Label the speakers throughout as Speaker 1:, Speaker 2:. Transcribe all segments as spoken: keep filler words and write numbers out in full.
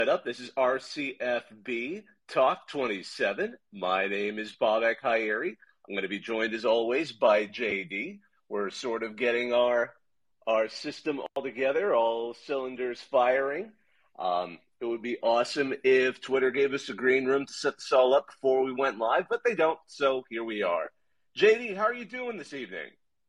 Speaker 1: Up. This is R C F B Talk twenty-seven. My name is Bobak Hayeri. I'm going to be joined as always by J D. We're sort of getting our our system all together, all cylinders firing. Um, it would be awesome if Twitter gave us a green room to set this all up before we went live, but they don't, so here we are. J D, how are you doing this evening?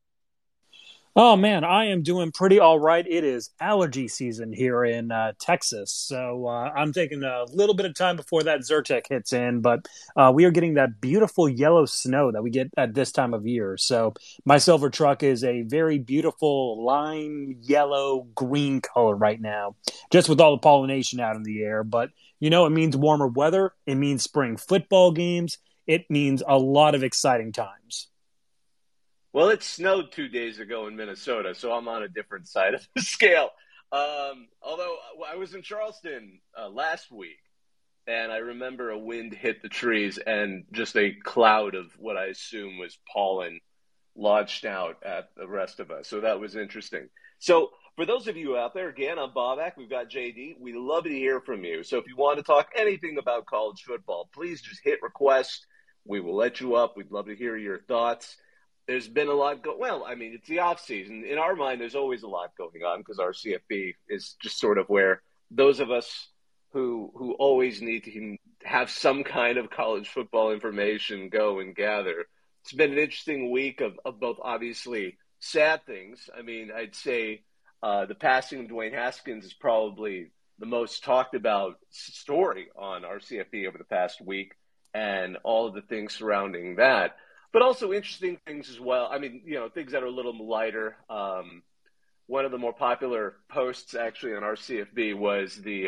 Speaker 2: Oh, man, I am doing pretty all right. It is allergy season here in uh, Texas, so uh, I'm taking a little bit of time before that Zyrtec hits in, but uh, we are getting that beautiful yellow snow that we get at this time of year. So my silver truck is a very beautiful lime yellow green color right now, just with all the pollination out in the air. But, you know, it means warmer weather. It means spring football games. It means a lot of exciting times.
Speaker 1: Well, it snowed two days ago in Minnesota, so I'm on a different side of the scale. Um, although I was in Charleston uh, last week, and I remember a wind hit the trees and just a cloud of what I assume was pollen launched out at the rest of us. So that was interesting. So for those of you out there, again, I'm Bobak. We've got J D. We love to hear from you. So if you want to talk anything about college football, please just hit request. We will let you up. We'd love to hear your thoughts. There's been a lot go. Well, I mean, it's the off season. In our mind, there's always a lot going on because our C F B is just sort of where those of us who who always need to have some kind of college football information go and gather. It's been an interesting week of, of both obviously sad things. I mean, I'd say uh, the passing of Dwayne Haskins is probably the most talked about story on our C F B over the past week, and all of the things surrounding that. But also interesting things as well. I mean, you know, things that are a little lighter. Um, one of the more popular posts actually on our C F B was the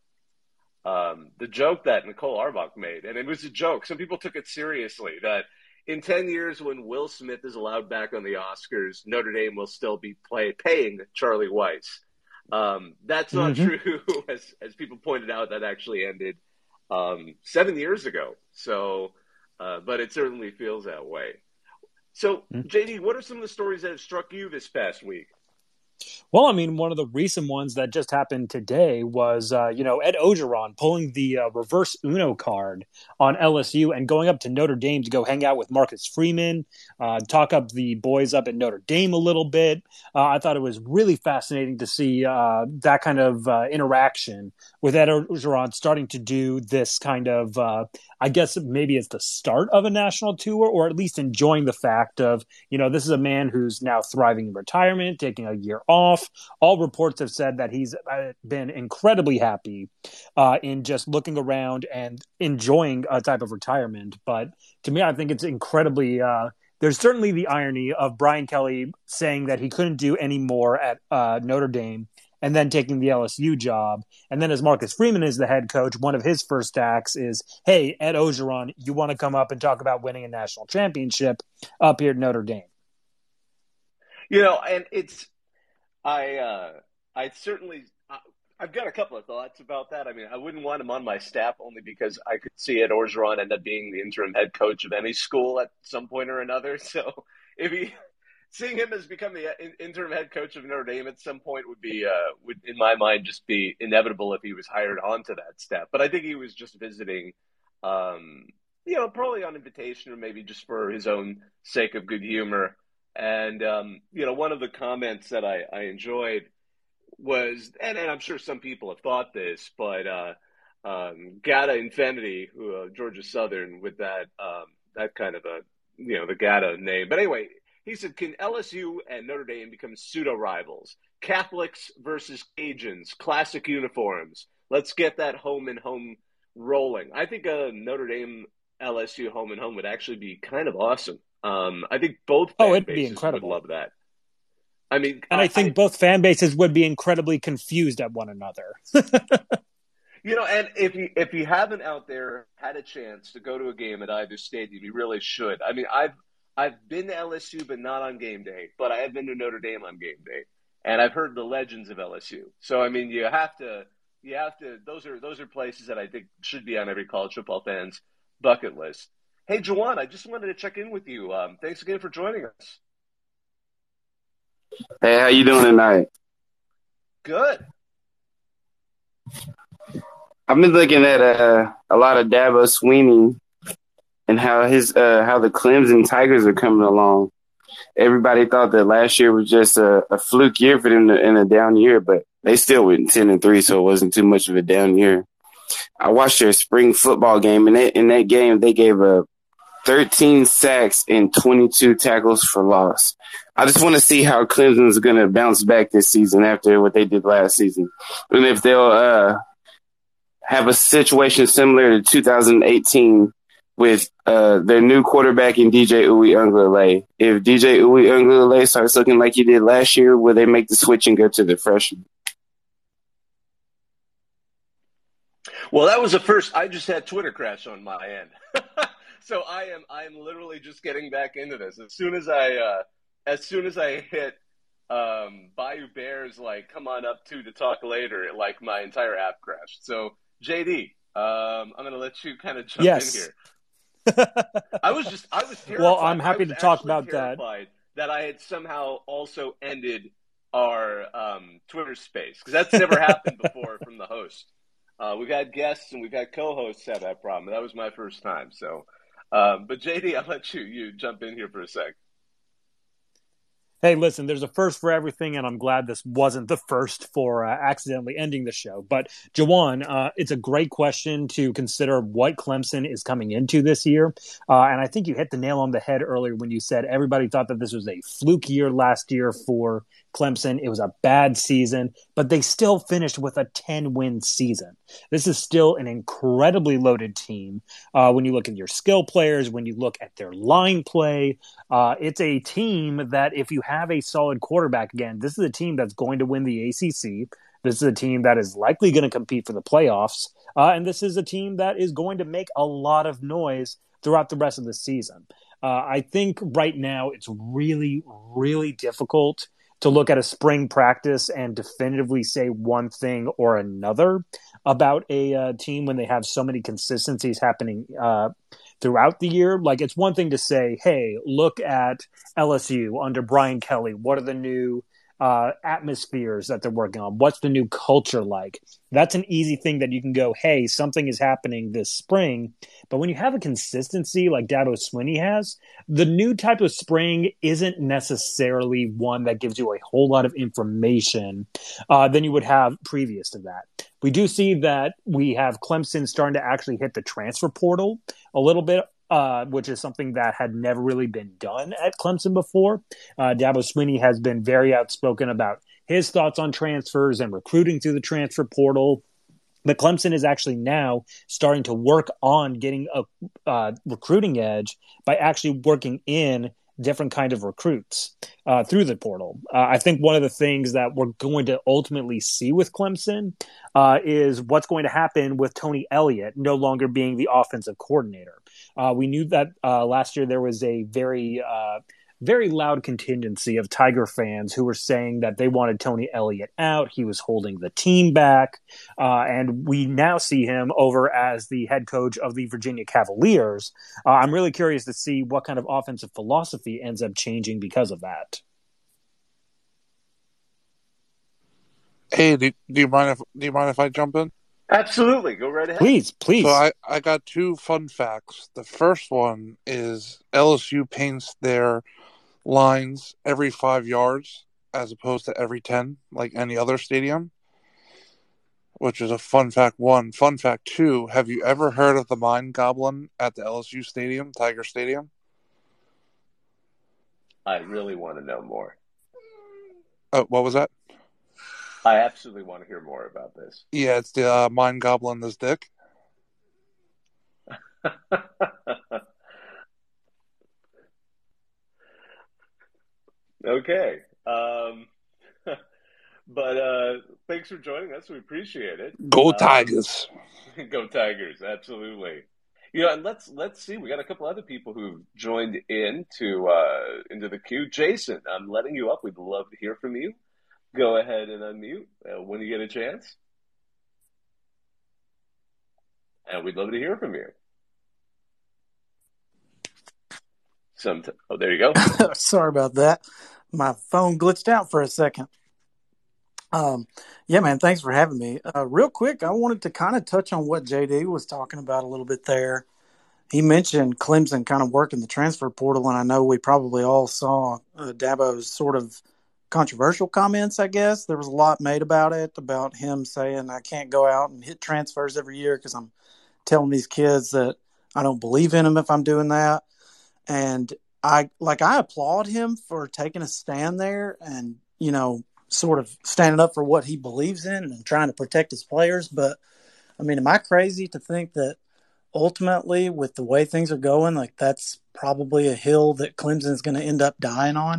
Speaker 1: uh, um, the joke that Nicole Arbach made. And it was a joke. Some people took it seriously that in ten years when Will Smith is allowed back on the Oscars, Notre Dame will still be play, paying Charlie Weiss. Um, that's not mm-hmm. true. As, as people pointed out, that actually ended um, seven years ago. So... Uh, but it certainly feels that way. So, J D, what are some of the stories that have struck you this past week?
Speaker 2: Well, I mean, one of the recent ones that just happened today was, uh, you know, Ed Orgeron pulling the uh, reverse Uno card on L S U and going up to Notre Dame to go hang out with Marcus Freeman, uh, talk up the boys up at Notre Dame a little bit. Uh, I thought it was really fascinating to see uh, that kind of uh, interaction with Ed Orgeron starting to do this kind of, uh, I guess maybe it's the start of a national tour, or at least enjoying the fact of, you know, this is a man who's now thriving in retirement, taking a year off. All reports have said that he's been incredibly happy uh, in just looking around and enjoying a type of retirement. But to me, I think it's incredibly, uh, there's certainly the irony of Brian Kelly saying that he couldn't do any more at uh, Notre Dame and then taking the L S U job. And then as Marcus Freeman is the head coach, one of his first acts is, hey, Ed Orgeron, you want to come up and talk about winning a national championship up here at Notre Dame?
Speaker 1: You know, and it's, I, uh, I certainly, I, I've got a couple of thoughts about that. I mean, I wouldn't want him on my staff only because I could see Ed Orgeron end up being the interim head coach of any school at some point or another. So if he, seeing him as become the interim head coach of Notre Dame at some point would be, uh, would in my mind just be inevitable if he was hired onto that staff. But I think he was just visiting, um, you know, probably on invitation or maybe just for his own sake of good humor. And, um, you know, one of the comments that I, I enjoyed was, and, and I'm sure some people have thought this, but uh, um, Gata Infinity, who, uh, Georgia Southern, with that um, that kind of a, you know, the Gata name. But anyway, he said, can L S U and Notre Dame become pseudo-rivals? Catholics versus Cajuns, classic uniforms. Let's get that home and home rolling. I think a Notre Dame L S U home and home would actually be kind of awesome. Um, I think both fan
Speaker 2: oh, it'd
Speaker 1: bases
Speaker 2: be incredible.
Speaker 1: would love that. I mean,
Speaker 2: and I, I think I, both fan bases would be incredibly confused at one another.
Speaker 1: You know, and if you if you haven't out there had a chance to go to a game at either stadium, you really should. I mean, I've I've been to L S U, but not on game day. But I have been to Notre Dame on game day, and I've heard the legends of L S U. So I mean, you have to you have to. Those are those are places that I think should be on every college football fan's bucket list. Hey, Juwan, I just wanted to check in with you. Um, thanks again for joining us.
Speaker 3: Hey, how you doing tonight?
Speaker 1: Good.
Speaker 3: I've been looking at uh, a lot of Dabo Sweeney and how his uh, how the Clemson Tigers are coming along. Everybody thought that last year was just a, a fluke year for them to, in a down year, but they still went ten and three, so it wasn't too much of a down year. I watched their spring football game, and in that game they gave a thirteen sacks and twenty-two tackles for loss. I just want to see how Clemson's going to bounce back this season after what they did last season, and if they'll uh, have a situation similar to two thousand eighteen with uh, their new quarterback in D J Uiagalelei. If D J Uiagalelei starts looking like he did last year, will they make the switch and go to the freshman?
Speaker 1: Well, that was the first. I just had Twitter crash on my end. So I am I am literally just getting back into this. As soon as I uh, as soon as I hit um, Bayou Bears, like, come on up to to talk later, it, like, my entire app crashed. So J D, um, I'm going to let you kind of jump
Speaker 2: yes.
Speaker 1: in here. I was just, I was terrified.
Speaker 2: Well, I'm happy to talk about that.
Speaker 1: That I had somehow also ended our um, Twitter space, because that's never happened before from the host. Uh, we've had guests and we've had co-hosts have that problem. That was my first time. So, um, but J D, I'll let you you jump in here for a sec.
Speaker 2: Hey, listen, there's a first for everything, and I'm glad this wasn't the first for uh, accidentally ending the show. But, Jawan, uh, it's a great question to consider what Clemson is coming into this year. Uh, and I think you hit the nail on the head earlier when you said everybody thought that this was a fluke year last year for Clemson. It was a bad season, but they still finished with a ten-win season. This is still an incredibly loaded team. Uh, when you look at your skill players, when you look at their line play, uh, it's a team that if you have a solid quarterback, again, this is a team that's going to win the A C C. This is a team that is likely going to compete for the playoffs. Uh, and this is a team that is going to make a lot of noise throughout the rest of the season. Uh, I think right now it's really, really difficult to look at a spring practice and definitively say one thing or another about a uh, team when they have so many consistencies happening uh, throughout the year. Like, it's one thing to say, hey, look at L S U under Brian Kelly. What are the new uh, atmospheres that they're working on? What's the new culture like? That's an easy thing that you can go, hey, something is happening this spring. But when you have a consistency like Dabo Swinney has, the new type of spring isn't necessarily one that gives you a whole lot of information uh, than you would have previous to that. We do see that we have Clemson starting to actually hit the transfer portal a little bit, uh, which is something that had never really been done at Clemson before. Uh, Dabo Swinney has been very outspoken about his thoughts on transfers and recruiting through the transfer portal. But Clemson is actually now starting to work on getting a uh, recruiting edge by actually working in different kind of recruits uh, through the portal. Uh, I think one of the things that we're going to ultimately see with Clemson uh, is what's going to happen with Tony Elliott no longer being the offensive coordinator. Uh, we knew that uh, last year there was a very uh, very loud contingency of Tiger fans who were saying that they wanted Tony Elliott out. He was holding the team back. Uh, and we now see him over as the head coach of the Virginia Cavaliers. Uh, I'm really curious to see what kind of offensive philosophy ends up changing because of that.
Speaker 4: Hey, do, do you mind if do you mind if I jump in?
Speaker 1: Absolutely. Go right ahead.
Speaker 2: Please, please.
Speaker 4: So I, I got two fun facts. The first one is L S U paints their lines every five yards as opposed to every ten, like any other stadium, which is a fun fact one. Fun fact two, have you ever heard of the Mind Goblin at the L S U Stadium, Tiger Stadium?
Speaker 1: I really want to know more.
Speaker 4: Uh, what was that?
Speaker 1: I absolutely want to hear more about this.
Speaker 4: Yeah, it's the uh, Mind Goblin is Dick.
Speaker 1: Okay. Um, but uh, thanks for joining us. We appreciate it.
Speaker 4: Go Tigers.
Speaker 1: Um, go Tigers. Absolutely. You know, and let's let's see. We got a couple other people who joined in to uh, into the queue. Jason, I'm letting you up. We'd love to hear from you. Go ahead and unmute uh, when you get a chance. And we'd love to hear from you. Some t- oh, there you go.
Speaker 5: Sorry about that. My phone glitched out for a second. Um, yeah, man, thanks for having me. Uh, real quick, I wanted to kind of touch on what J D was talking about a little bit there. He mentioned Clemson kind of working the transfer portal, and I know we probably all saw uh, Dabo's sort of controversial comments, I guess. There was a lot made about it, about him saying, I can't go out and hit transfers every year because I'm telling these kids that I don't believe in them if I'm doing that. And I like I applaud him for taking a stand there and, you know, sort of standing up for what he believes in and trying to protect his players. But I mean, am I crazy to think that ultimately, with the way things are going, like that's probably a hill that Clemson's going to end up dying on?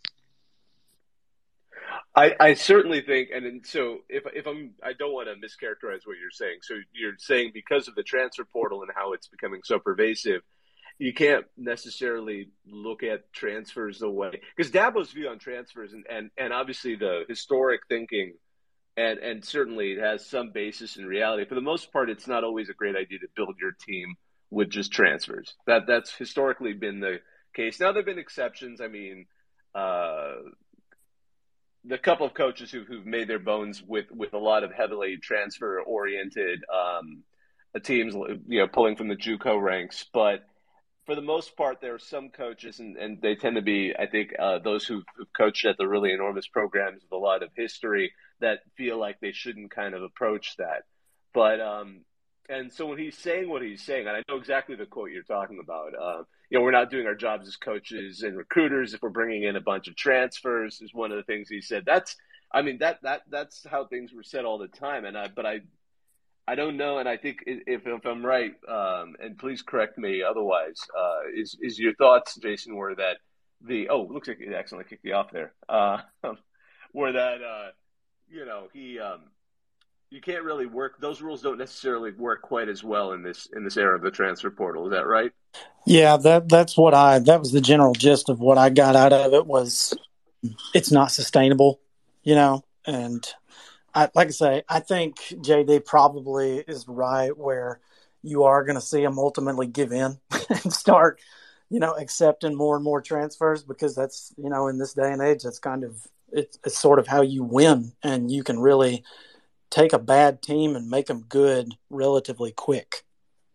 Speaker 1: I, I certainly think, and then, so if if I'm, I don't want to mischaracterize what you're saying. So you're saying because of the transfer portal and how it's becoming so pervasive, you can't necessarily look at transfers the way, because Dabo's view on transfers and, and, and obviously the historic thinking, and, and certainly it has some basis in reality. For the most part, it's not always a great idea to build your team with just transfers. That that's historically been the case. Now there've been exceptions. I mean, uh, the couple of coaches who, who've made their bones with, with a lot of heavily transfer oriented um, teams, you know, pulling from the JUCO ranks, but for the most part, there are some coaches, and, and they tend to be, I think, uh, those who've, who've coached at the really enormous programs with a lot of history that feel like they shouldn't kind of approach that. But, um, and so when he's saying what he's saying, and I know exactly the quote you're talking about, uh, you know, we're not doing our jobs as coaches and recruiters if we're bringing in a bunch of transfers is one of the things he said. That's, I mean, that, that, that's how things were said all the time. And I, but I, I don't know, and I think if, if I'm right, um, and please correct me otherwise, uh, is is your thoughts, Jason, were that the oh, looks like it accidentally kicked you off there, uh, were that uh, you know he um, you can't really work, those rules don't necessarily work quite as well in this in this era of the transfer portal. Is that right?
Speaker 5: Yeah, that that's what I that was the general gist of what I got out of it was it's not sustainable, you know, and I, like I say, I think J D probably is right where you are going to see him ultimately give in and start, you know, accepting more and more transfers because that's, you know, in this day and age, that's kind of, it's, it's sort of how you win and you can really take a bad team and make them good relatively quick.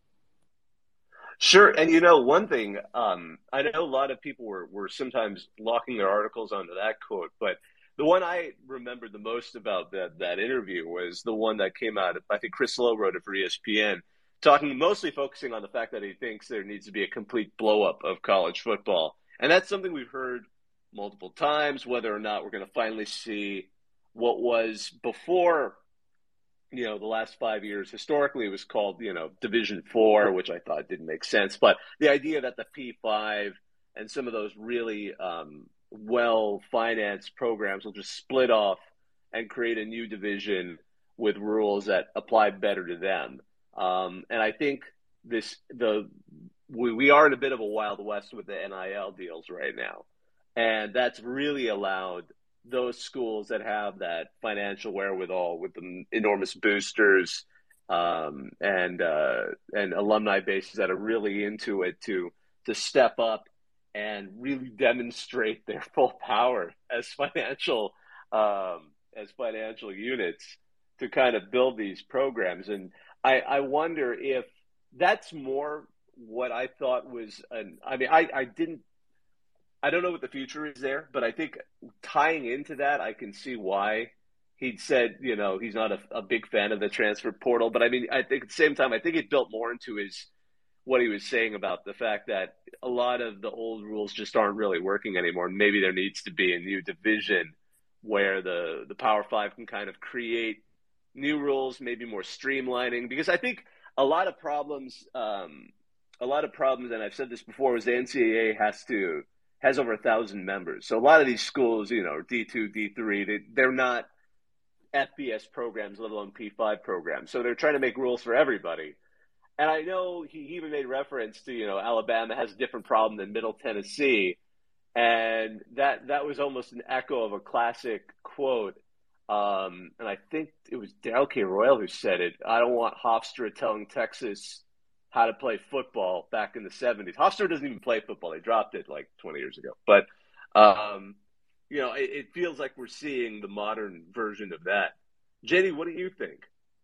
Speaker 1: Sure. And, you know, one thing, um, I know a lot of people were, were sometimes locking their articles onto that quote, but the one I remember the most about that, that interview was the one that came out. I think Chris Lowe wrote it for E S P N, talking mostly focusing on the fact that he thinks there needs to be a complete blow up of college football. And that's something we've heard multiple times, whether or not we're going to finally see what was before, you know, the last five years. Historically, it was called, you know, Division Four, which I thought didn't make sense. But the idea that the P five and some of those really um, well-financed programs will just split off and create a new division with rules that apply better to them. Um, and I think this the we, we are in a bit of a Wild West with the N I L deals right now. And that's really allowed those schools that have that financial wherewithal with the enormous boosters um, and uh, and alumni bases that are really into it to to step up and really demonstrate their full power as financial um, as financial units to kind of build these programs. And I, I wonder if that's more what I thought was an. I mean, I, I didn't. I don't know what the future is there, but I think tying into that, I can see why he'd said, you know, he's not a, a big fan of the transfer portal. But I mean, I think at the same time, I think it built more into his what he was saying about the fact that a lot of the old rules just aren't really working anymore. And maybe there needs to be a new division where the, the Power Five can kind of create new rules, maybe more streamlining. Because I think a lot of problems, um, a lot of problems, and I've said this before, is the N C double A has to has over a thousand members. So a lot of these schools, you know, D two, D three, they, they're not F B S programs, let alone P five programs. So they're trying to make rules for everybody. And I know he even made reference to, you know, Alabama has a different problem than Middle Tennessee. And that that was almost an echo of a classic quote. Um, and I think it was Daryl K. Royal who said it. I don't want Hofstra telling Texas how to play football back in the seventies. Hofstra doesn't even play football. They dropped it like twenty years ago. But, um, you know, it, it feels like we're seeing the modern version of that. J D, what do you think?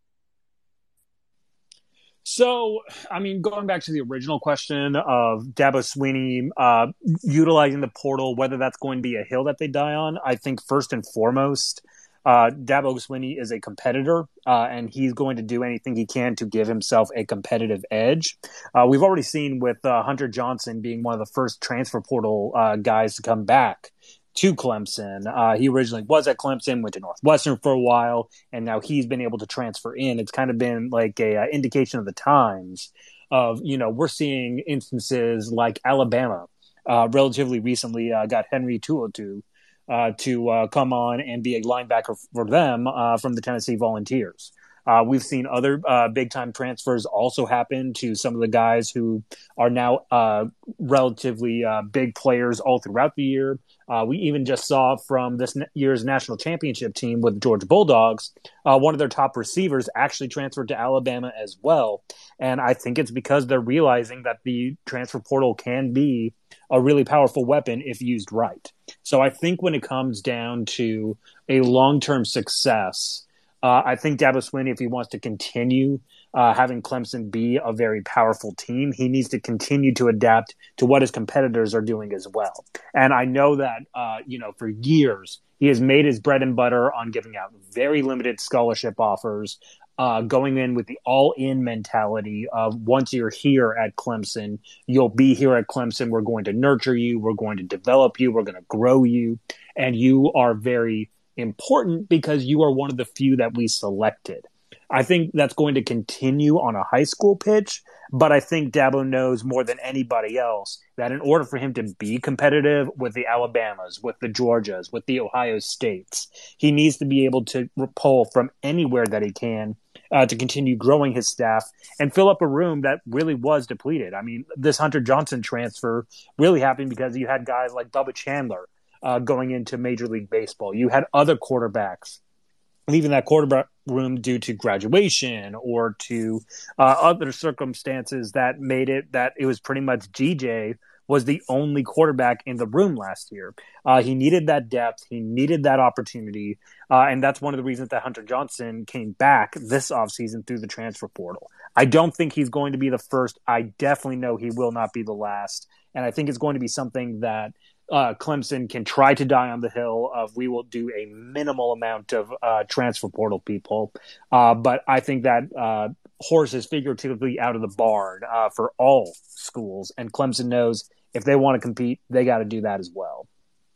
Speaker 2: So, I mean, going back to the original question of Dabo Swinney uh, utilizing the portal, whether that's going to be a hill that they die on, I think first and foremost, uh, Dabo Swinney is a competitor, uh, and he's going to do anything he can to give himself a competitive edge. Uh, we've already seen with uh, Hunter Johnson being one of the first transfer portal uh, guys to come back to Clemson. Uh, he originally was at Clemson, went to Northwestern for a while, and now he's been able to transfer in. It's kind of been like a uh, indication of the times of, you know, we're seeing instances like Alabama uh, relatively recently uh, got Henry Tuotu uh, to uh, come on and be a linebacker for them uh, from the Tennessee Volunteers. Uh, we've seen other uh, big-time transfers also happen to some of the guys who are now uh, relatively uh, big players all throughout the year. Uh, we even just saw from this year's national championship team with the Georgia Bulldogs, uh, one of their top receivers actually transferred to Alabama as well. And I think it's because they're realizing that the transfer portal can be a really powerful weapon if used right. So I think when it comes down to a long-term success, Uh, I think Dabo Swinney, if he wants to continue uh, having Clemson be a very powerful team, he needs to continue to adapt to what his competitors are doing as well. And I know that, uh, you know, for years, he has made his bread and butter on giving out very limited scholarship offers, uh, going in with the all-in mentality of once you're here at Clemson, you'll be here at Clemson. We're going to nurture you. We're going to develop you. We're going to grow you. And you are very important because you are one of the few that we selected. I think that's going to continue on a high school pitch, but I think Dabo knows more than anybody else that in order for him to be competitive with the Alabamas, with the Georgias, with the Ohio States, he needs to be able to pull from anywhere that he can uh, to continue growing his staff and fill up a room that really was depleted. I mean, this Hunter Johnson transfer really happened because you had guys like Bubba Chandler Uh, going into Major League Baseball. You had other quarterbacks leaving that quarterback room due to graduation or to uh, other circumstances that made it that it was pretty much G J was the only quarterback in the room last year. Uh, he needed that depth. He needed that opportunity. Uh, and that's one of the reasons that Hunter Johnson came back this offseason through the transfer portal. I don't think he's going to be the first. I definitely know he will not be the last. And I think it's going to be something that Uh, Clemson can try to die on the hill of we will do a minimal amount of uh, transfer portal people. Uh, but I think that uh, horse is figuratively out of the barn uh, for all schools. And Clemson knows if they want to compete, they got to do that as well.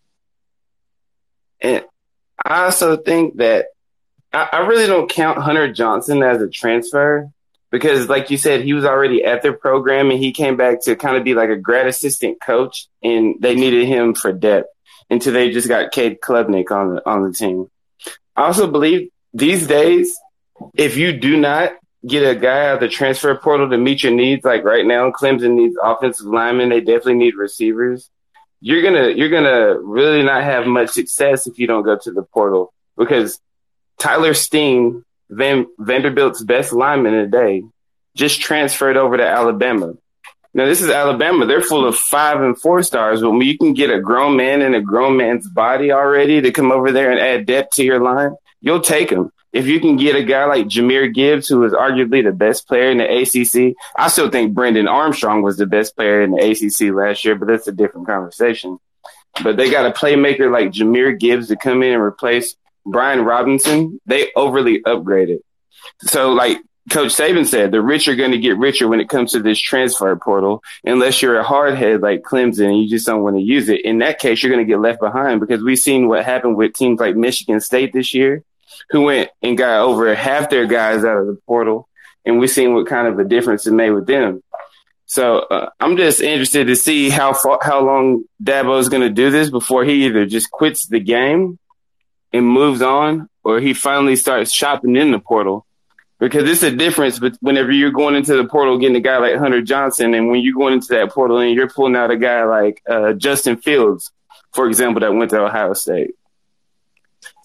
Speaker 3: And I also think that I, I really don't count Hunter Johnson as a transfer because, like you said, he was already at their program and he came back to kind of be like a grad assistant coach, and they needed him for depth until they just got Cade Klubnik on the, on the team. I also believe these days, if you do not get a guy out of the transfer portal to meet your needs, like right now, Clemson needs offensive linemen. They definitely need receivers. You're gonna you're gonna really not have much success if you don't go to the portal because Tyler Steen, Van, Vanderbilt's best lineman today, just transferred over to Alabama. Now, this is Alabama. They're full of five and four stars, but when you can get a grown man in a grown man's body already to come over there and add depth to your line, you'll take him. If you can get a guy like Jahmyr Gibbs, who is arguably the best player in the A C C, I still think Brendan Armstrong was the best player in the A C C last year, but that's a different conversation. But they got a playmaker like Jahmyr Gibbs to come in and replace Brian Robinson. They overly upgraded. So, like Coach Saban said, the rich are going to get richer when it comes to this transfer portal, unless you're a hardhead like Clemson and you just don't want to use it. In that case, you're going to get left behind because we've seen what happened with teams like Michigan State this year, who went and got over half their guys out of the portal, and we've seen what kind of a difference it made with them. So uh, I'm just interested to see how far, how long Dabo is going to do this before he either just quits the game and moves on, or he finally starts shopping in the portal. Because it's a difference but whenever you're going into the portal getting a guy like Hunter Johnson, and when you're going into that portal and you're pulling out a guy like uh, Justin Fields, for example, that went to Ohio State.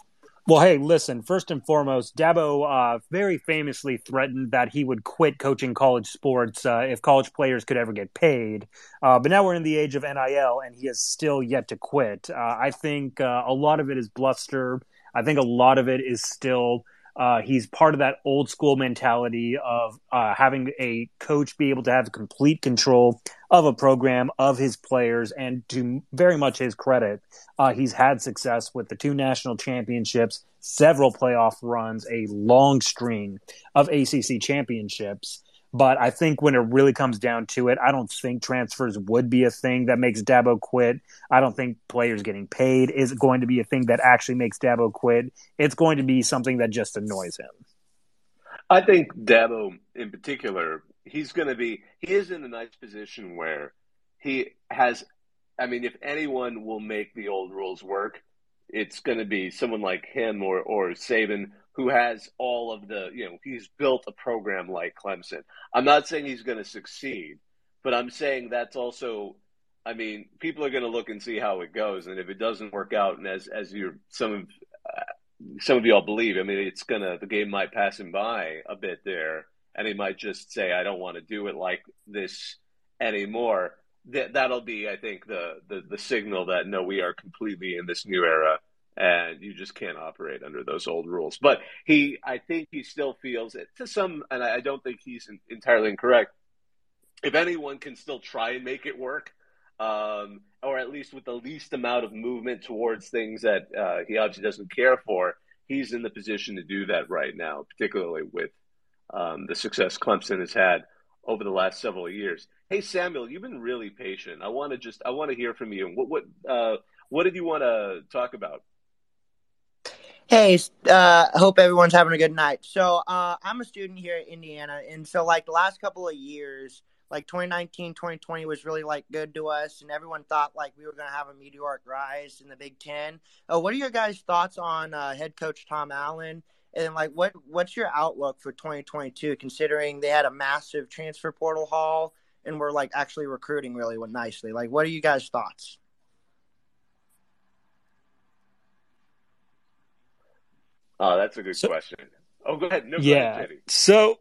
Speaker 2: Well, hey, listen, first and foremost, Dabo uh, very famously threatened that he would quit coaching college sports uh, if college players could ever get paid. Uh, but now we're in the age of N I L, and he has still yet to quit. Uh, I think uh, a lot of it is bluster. I think a lot of it is still uh, he's part of that old school mentality of uh, having a coach be able to have complete control of a program, of his players, and to very much his credit, uh, he's had success with the two national championships, several playoff runs, a long string of A C C championships. But I think when it really comes down to it, I don't think transfers would be a thing that makes Dabo quit. I don't think players getting paid is going to be a thing that actually makes Dabo quit. It's going to be something that just annoys him.
Speaker 1: I think Dabo in particular, he's going to be, he is in a nice position where he has, I mean, if anyone will make the old rules work, it's going to be someone like him or, or Saban, who has all of the, you know, he's built a program like Clemson. I'm not saying he's going to succeed, but I'm saying that's also, I mean, people are going to look and see how it goes. And if it doesn't work out, and as, as you're, some of, uh, some of y'all believe, I mean, it's going to, the game might pass him by a bit there, and he might just say, I don't want to do it like this anymore. That, that'll be, I think, the, the, the signal that, no, we are completely in this new era. And you just can't operate under those old rules. But he, I think he still feels it to some, and I don't think he's entirely incorrect. If anyone can still try and make it work, um, or at least with the least amount of movement towards things that uh, he obviously doesn't care for, he's in the position to do that right now, particularly with um, the success Clemson has had over the last several years. Hey, Samuel, you've been really patient. I want to just, I want to hear from you. What, what, uh, what did you want to talk about?
Speaker 6: Hey, uh, hope everyone's having a good night. So uh, I'm a student here in Indiana, and so like the last couple of years, like twenty nineteen, twenty twenty was really like good to us, and everyone thought like we were going to have a meteoric rise in the Big Ten. Uh, what are your guys' thoughts on uh, head coach Tom Allen, and like what what's your outlook for twenty twenty-two, considering they had a massive transfer portal haul and we're like actually recruiting really nicely? Like, what are you guys' thoughts?
Speaker 1: Oh, that's a good
Speaker 2: so,
Speaker 1: question. Oh, go ahead. No,
Speaker 2: yeah.
Speaker 1: go ahead, J D.
Speaker 2: So,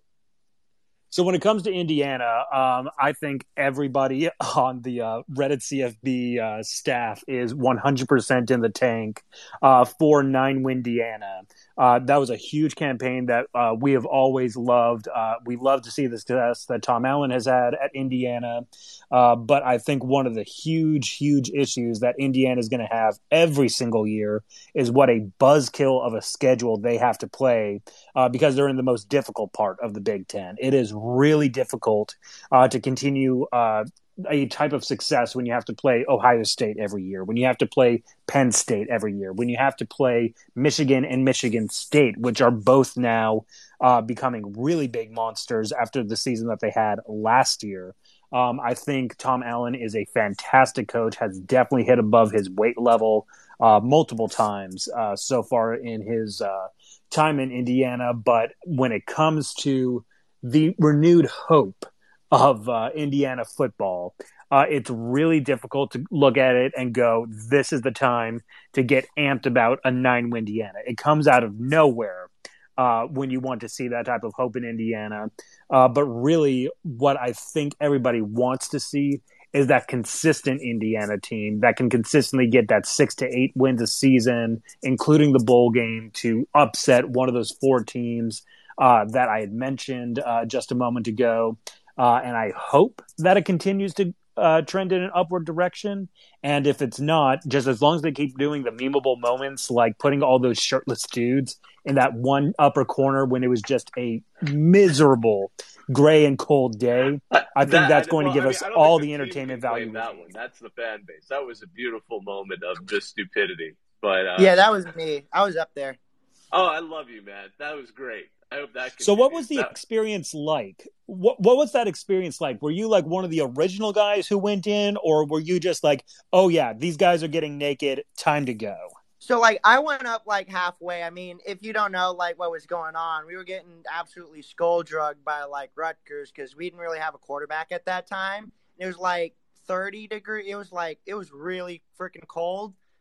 Speaker 2: so when it comes to Indiana, um, I think everybody on the uh, Reddit C F B uh, staff is one hundred percent in the tank uh, for nine-win Indiana. Uh, that was a huge campaign that uh, we have always loved. Uh, we love to see the success that Tom Allen has had at Indiana. Uh, but I think one of the huge, huge issues that Indiana is going to have every single year is what a buzzkill of a schedule they have to play uh, because they're in the most difficult part of the Big Ten. It is really difficult uh, to continue uh, a type of success when you have to play Ohio State every year, when you have to play Penn State every year, when you have to play Michigan and Michigan State, which are both now uh, becoming really big monsters after the season that they had last year. Um, I think Tom Allen is a fantastic coach, has definitely hit above his weight level uh, multiple times uh, so far in his uh, time in Indiana. But when it comes to the renewed hope of uh, Indiana football, uh, it's really difficult to look at it and go, this is the time to get amped about a nine-win Indiana. It comes out of nowhere uh, when you want to see that type of hope in Indiana. Uh, but really what I think everybody wants to see is that consistent Indiana team that can consistently get that six to eight wins a season, including the bowl game, to upset one of those four teams uh, that I had mentioned uh, just a moment ago. Uh, and I hope that it continues to uh, trend in an upward direction. And if it's not, just as long as they keep doing the memeable moments, like putting all those shirtless dudes in that one upper corner when it was just a miserable gray and cold day, I think that, that's going well, to give I mean, us all the entertainment value.
Speaker 1: That one, that's the fan base. That was a beautiful moment of just stupidity. But uh,
Speaker 6: yeah, that was me. I was up there.
Speaker 1: Oh, I love you, man. That was great. I hope that continues.
Speaker 2: So what was the
Speaker 1: that...
Speaker 2: experience like? What what was that experience like? Were you like one of the original guys who went in, or were you just like, oh yeah, these guys are getting naked, time to go?
Speaker 6: So like I went up like halfway. I mean, if you don't know like what was going on, we were getting absolutely skull drugged by like Rutgers because we didn't really have a quarterback at that time. It was like thirty degree. It was like it was really freaking cold.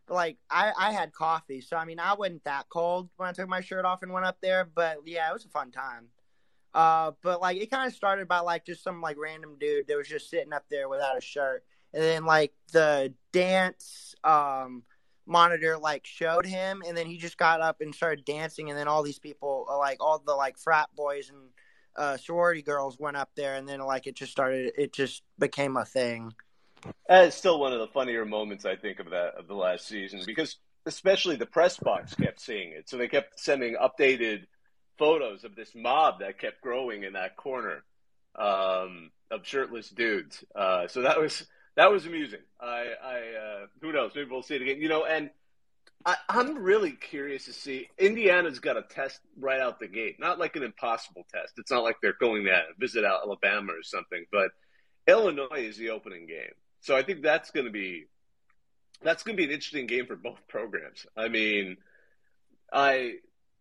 Speaker 6: like I, I had coffee, so I mean I wasn't that cold when I took my shirt off and went up there. But yeah, it was a fun time. Uh, but like it kind of started by like just some like random dude that was just sitting up there without a shirt, and then like the dance um monitor like showed him, and then he just got up and started dancing, and then all these people uh, like all the like frat boys and uh, sorority girls went up there, and then like it just started, it just became a thing.
Speaker 1: It's still one of the funnier moments I think of that of the last season, because especially the press box kept seeing it, so they kept sending updated photos of this mob that kept growing in that corner um, of shirtless dudes. Uh, so that was that was amusing. I, I uh, who knows? Maybe we'll see it again. You know, and I, I'm really curious to see. Indiana's got a test right out the gate, not like an impossible test. It's not like they're going to visit Alabama or something, but Illinois is the opening game. So I think that's going to be that's going to be an interesting game for both programs. I mean, I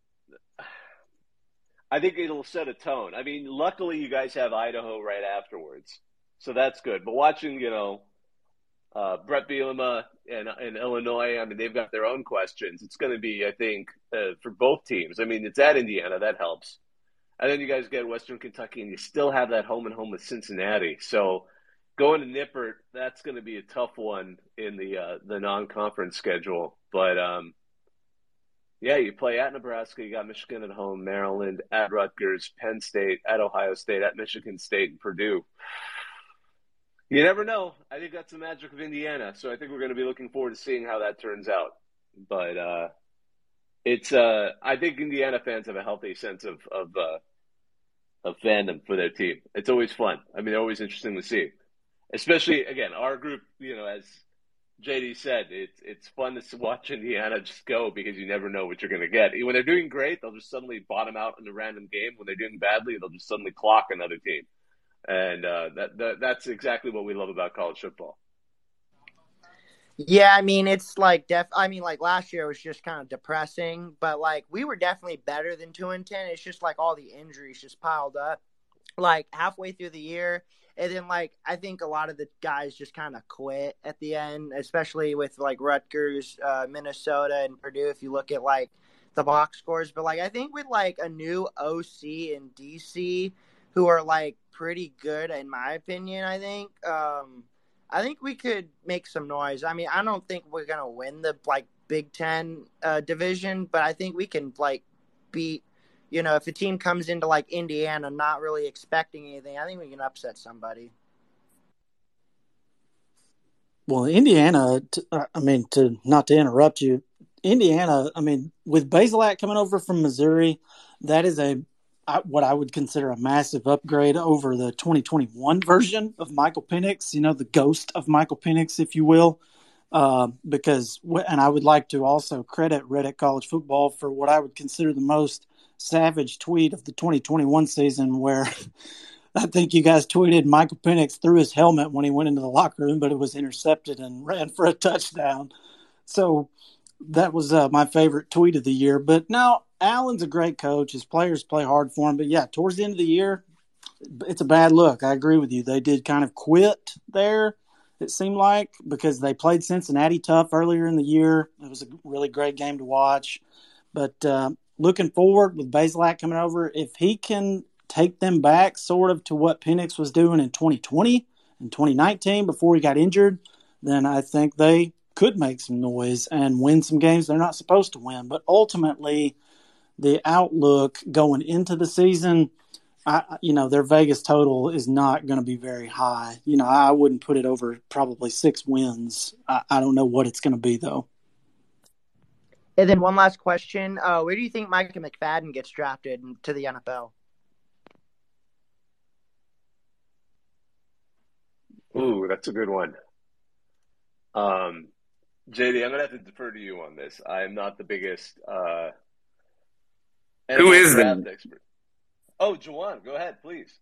Speaker 1: I think it'll set a tone. I mean, luckily you guys have Idaho right afterwards, so that's good. But watching, you know, uh, Brett Bielema and, and Illinois, I mean, they've got their own questions. It's going to be, I think, uh, for both teams. I mean, it's at Indiana, that helps. And then you guys get Western Kentucky, and you still have that home and home with Cincinnati. So going to Nippert, that's going to be a tough one in the uh, the non-conference schedule. But, um, yeah, you play at Nebraska, you got Michigan at home, Maryland, at Rutgers, Penn State, at Ohio State, at Michigan State, and Purdue. You never know. I think that's the magic of Indiana. So I think we're going to be looking forward to seeing how that turns out. But uh, it's uh, I think Indiana fans have a healthy sense of of, uh, of fandom for their team. It's always fun. I mean, they're always interesting to see. Especially, again, our group, you know, as J D said, it's it's fun to watch Indiana just go because you never know what you're going to get. When they're doing great, they'll just suddenly bottom out in a random game. When they're doing badly, they'll just suddenly clock another team. And uh, that, that that's exactly what we love about college football.
Speaker 6: Yeah, I mean, it's like def. I mean, like last year was just kind of depressing, but like we were definitely better than two and ten. It's just like all the injuries just piled up, like halfway through the year, and then like I think a lot of the guys just kind of quit at the end, especially with like Rutgers, uh, Minnesota, and Purdue. If you look at like the box scores, but like I think with like a new O C in D C who are like pretty good in my opinion, I think. Um, I think we could make some noise. I mean, I don't think we're gonna win the like Big Ten uh, division, but I think we can like beat. You know, if a team comes into like Indiana not really expecting anything, I think we can upset somebody.
Speaker 5: Well, Indiana. I mean, to not to interrupt you, Indiana. I mean, with Bazelak coming over from Missouri, that is a what I would consider a massive upgrade over the twenty twenty-one version of Michael Penix, you know, the ghost of Michael Penix, if you will, uh, because, and I would like to also credit Reddit College Football for what I would consider the most savage tweet of the twenty twenty-one season, where I think you guys tweeted Michael Penix threw his helmet when he went into the locker room, but it was intercepted and ran for a touchdown. So that was uh, my favorite tweet of the year. But now, Allen's a great coach. His players play hard for him. But, yeah, towards the end of the year, it's a bad look. I agree with you. They did kind of quit there, it seemed like, because they played Cincinnati tough earlier in the year. It was a really great game to watch. But uh, looking forward with Bazelak coming over, if he can take them back sort of to what Penix was doing in twenty twenty and twenty nineteen before he got injured, then I think they could make some noise and win some games they're not supposed to win. But ultimately, the outlook going into the season, I, you know, their Vegas total is not going to be very high. You know, I wouldn't put it over probably six wins. I, I don't know what it's going to be, though.
Speaker 6: And then one last question. Uh, where do you think Micah McFadden gets drafted to the N F L?
Speaker 1: Ooh, that's a good one. Um, J D, I'm going to have to defer to you on this. I am not the biggest uh,
Speaker 3: Who is
Speaker 1: draft
Speaker 3: that?
Speaker 1: expert. Oh, Juwan, go ahead, please.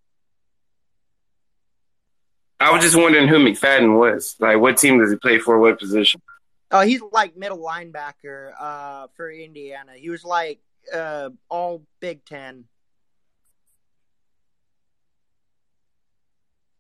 Speaker 3: I was just wondering who McFadden was. Like, what team does he play for? What position?
Speaker 6: Oh, he's like middle linebacker uh, for Indiana. He was like uh, all Big Ten.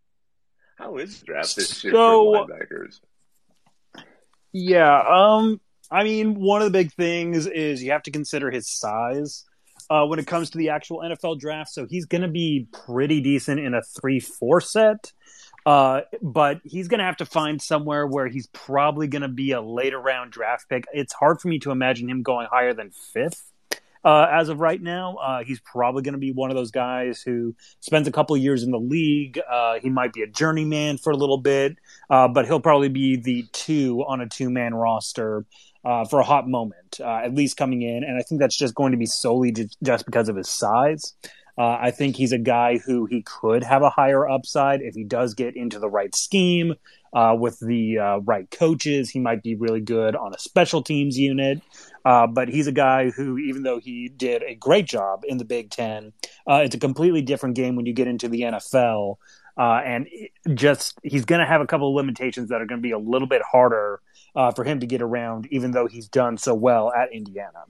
Speaker 1: How is the draft this year
Speaker 2: So-
Speaker 1: for linebackers?
Speaker 2: Yeah, um, I mean, one of the big things is you have to consider his size uh, when it comes to the actual N F L draft. So he's going to be pretty decent in a three four set. Uh, but he's going to have to find somewhere where he's probably going to be a later round draft pick. It's hard for me to imagine him going higher than fifth uh, as of right now. Uh, he's probably going to be one of those guys who spends a couple of years in the league. Uh, he might be a journeyman for a little bit, uh, but he'll probably be the two on a two-man roster uh, for a hot moment, uh, at least coming in. And I think that's just going to be solely just because of his size. Uh, I think he's a guy who he could have a higher upside if he does get into the right scheme uh, with the uh, right coaches. He might be really good on a special teams unit. Uh, but he's a guy who, even though he did a great job in the Big Ten, uh, it's a completely different game when you get into the N F L. Uh, and it just he's going to have a couple of limitations that are going to be a little bit harder uh, for him to get around, even though he's done so well at Indiana.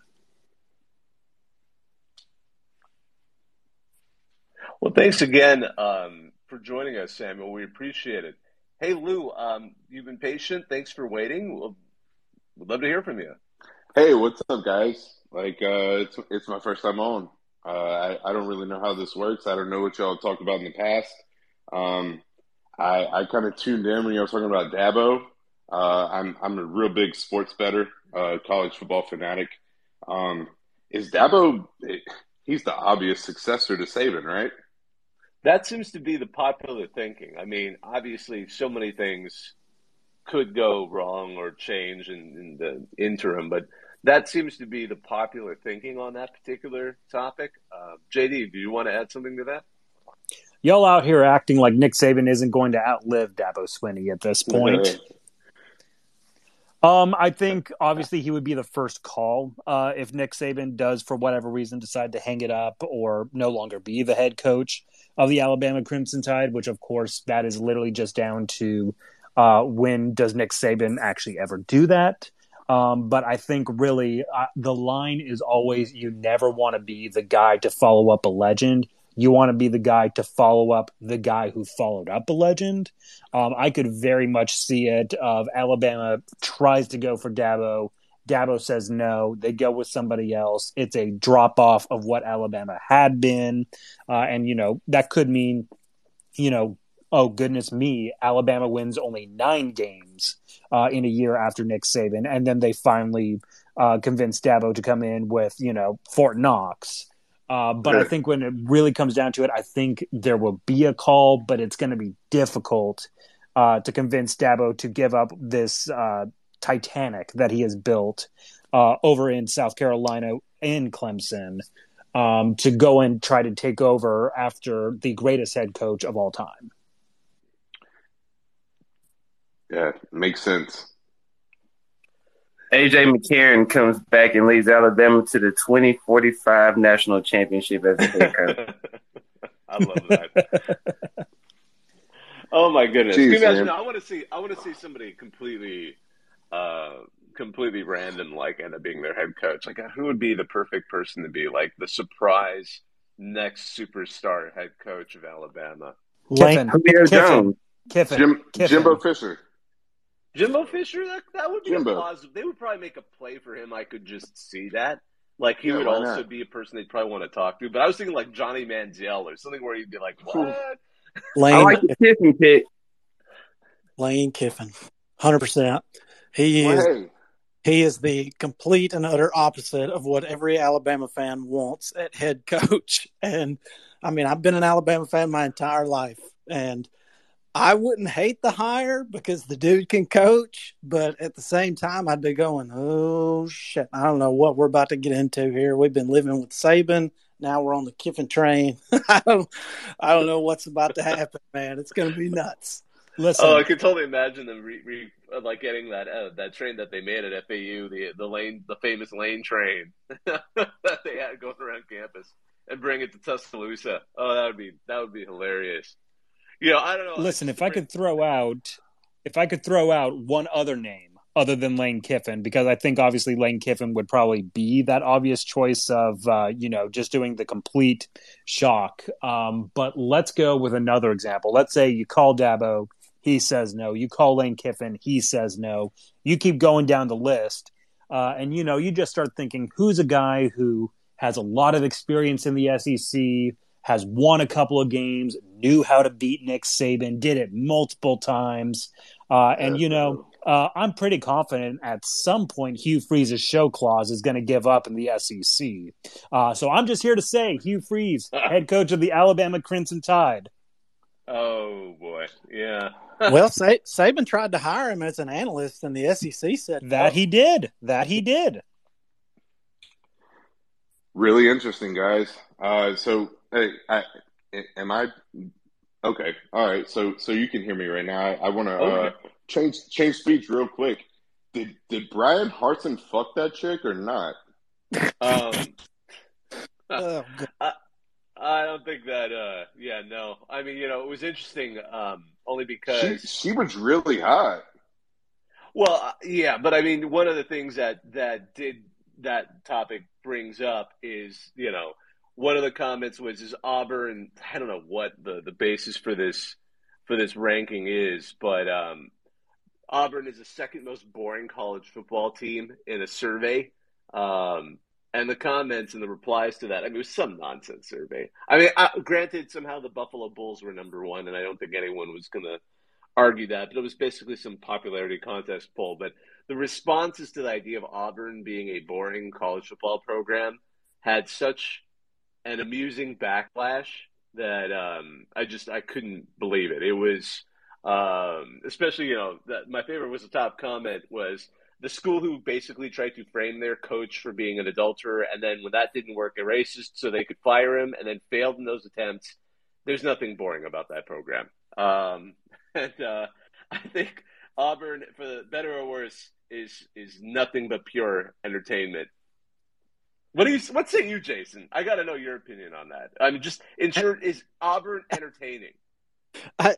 Speaker 1: Well, thanks again um, for joining us, Samuel. We appreciate it. Hey, Lou, um, you've been patient. Thanks for waiting. We'll, we'd love to hear from you.
Speaker 7: Hey, what's up, guys? Like, uh, it's it's my first time on. Uh, I, I don't really know how this works. I don't know what y'all talked about in the past. Um, I I kind of tuned in when you were talking about Dabo. Uh, I'm I'm a real big sports bettor, uh, college football fanatic. Um, is Dabo? He's the obvious successor to Saban, right?
Speaker 1: That seems to be the popular thinking. I mean, obviously, so many things could go wrong or change in, in the interim, but that seems to be the popular thinking on that particular topic. Uh, J D, do you want to add something to that?
Speaker 2: Y'all out here acting like Nick Saban isn't going to outlive Dabo Swinney at this point. Um, I think obviously he would be the first call uh, if Nick Saban does, for whatever reason, decide to hang it up or no longer be the head coach of the Alabama Crimson Tide, which, of course, that is literally just down to uh, when does Nick Saban actually ever do that. Um, but I think really uh, the line is always you never want to be the guy to follow up a legend. You want to be the guy to follow up the guy who followed up a legend. Um, I could very much see it of Alabama tries to go for Dabo. Dabo says no. They go with somebody else. It's a drop-off of what Alabama had been. Uh, and, you know, that could mean, you know, oh, goodness me, Alabama wins only nine games uh, in a year after Nick Saban. And then they finally uh, convince Dabo to come in with, you know, Fort Knox. Uh, but I think when it really comes down to it, I think there will be a call, but it's going to be difficult uh, to convince Dabo to give up this uh, Titanic that he has built uh, over in South Carolina in Clemson um, to go and try to take over after the greatest head coach of all time.
Speaker 7: Yeah, makes sense.
Speaker 3: A J McCarron comes back and leads Alabama to the twenty forty-five national championship as a head coach.
Speaker 1: I love that. Oh my goodness!
Speaker 7: Jeez,
Speaker 1: Can you imagine?
Speaker 7: man.
Speaker 1: I want to see. I want to see somebody completely, uh, completely random, like end up being their head coach. Like, who would be the perfect person to be like the surprise next superstar head coach of Alabama?
Speaker 2: Kiffin.
Speaker 3: Julio Jones.
Speaker 2: Kiffin.
Speaker 7: Jim,
Speaker 2: Kiffin.
Speaker 7: Jimbo Fisher.
Speaker 1: Jimbo Fisher, that, that would be
Speaker 7: Jimbo.
Speaker 1: a plausible. They would probably make a play for him. I could just see that. Like, he
Speaker 7: Yeah,
Speaker 1: would
Speaker 7: why
Speaker 1: also
Speaker 7: not?
Speaker 1: be a person they'd probably want to talk to. But I was thinking like Johnny Manziel or something where he'd be like, what?
Speaker 5: Lane,
Speaker 3: I like the Kiffin pick.
Speaker 5: Lane Kiffin, one hundred percent. He
Speaker 7: Well,
Speaker 5: is
Speaker 7: hey,
Speaker 5: he is the complete and utter opposite of what every Alabama fan wants at head coach. And I mean, I've been an Alabama fan my entire life, and I wouldn't hate the hire because the dude can coach, but at the same time, I'd be going, oh, shit, I don't know what we're about to get into here. We've been living with Saban. Now we're on the Kiffin train. I don't I don't know what's about to happen, man. It's going to be nuts.
Speaker 2: Listen,
Speaker 1: Oh, I could totally imagine them re, re, like getting that uh, that train that they made at F A U, the the lane, the famous lane train that they had going around campus, and bring it to Tuscaloosa. Oh, that would be that would be hilarious. You know, I don't know.
Speaker 2: listen, if I could throw out if I could throw out one other name other than Lane Kiffin, because I think obviously Lane Kiffin would probably be that obvious choice of, uh, you know, just doing the complete shock. Um, but let's go with another example. Let's say you call Dabo, he says no. You call Lane Kiffin, he says no. You keep going down the list. Uh, and, you know, you just start thinking, who's a guy who has a lot of experience in the S E C, has won a couple of games, knew how to beat Nick Saban, did it multiple times. Uh, and, you know, uh, I'm pretty confident at some point Hugh Freeze's show clause is going to give up in the S E C. Uh, so I'm just here to say, Hugh Freeze, head coach of the Alabama Crimson Tide.
Speaker 1: Oh, boy. Yeah.
Speaker 5: Well, Sa- Saban tried to hire him as an analyst, and the S E C said
Speaker 2: that
Speaker 5: no.
Speaker 2: he did. That he did.
Speaker 7: Really interesting, guys. Uh, so, hey, I, am I okay? All right. So, so you can hear me right now. I, I want to
Speaker 1: Okay.
Speaker 7: uh, change change speech real quick. Did did Brian Hartson fuck that chick or not?
Speaker 1: Um,
Speaker 5: Oh, God.
Speaker 1: I, I don't think that. Uh, yeah, no. I mean, you know, it was interesting. Um, only
Speaker 7: She
Speaker 1: because.
Speaker 7: she was really hot.
Speaker 1: Well, uh, yeah, but I mean, one of the things that that did that topic brings up is, you know, one of the comments was is Auburn. I don't know what the the basis for this for this ranking is, but um, Auburn is the second most boring college football team in a survey. Um, and the comments and the replies to that, I mean, it was some nonsense survey. I mean, I, granted, somehow the Buffalo Bulls were number one, and I don't think anyone was going to argue that, but it was basically some popularity contest poll. But the responses to the idea of Auburn being a boring college football program had such an amusing backlash that um, I just I couldn't believe it. It was um, especially, you know, that my favorite was the top comment was the school who basically tried to frame their coach for being an adulterer, and then when that didn't work, a racist, so they could fire him, and then failed in those attempts. There's nothing boring about that program. Um, and uh, I think Auburn, for the better or worse, is is nothing but pure entertainment. What do you? What say you, Jason? I got to know your opinion on that. I mean, just in short, is Auburn entertaining?
Speaker 5: I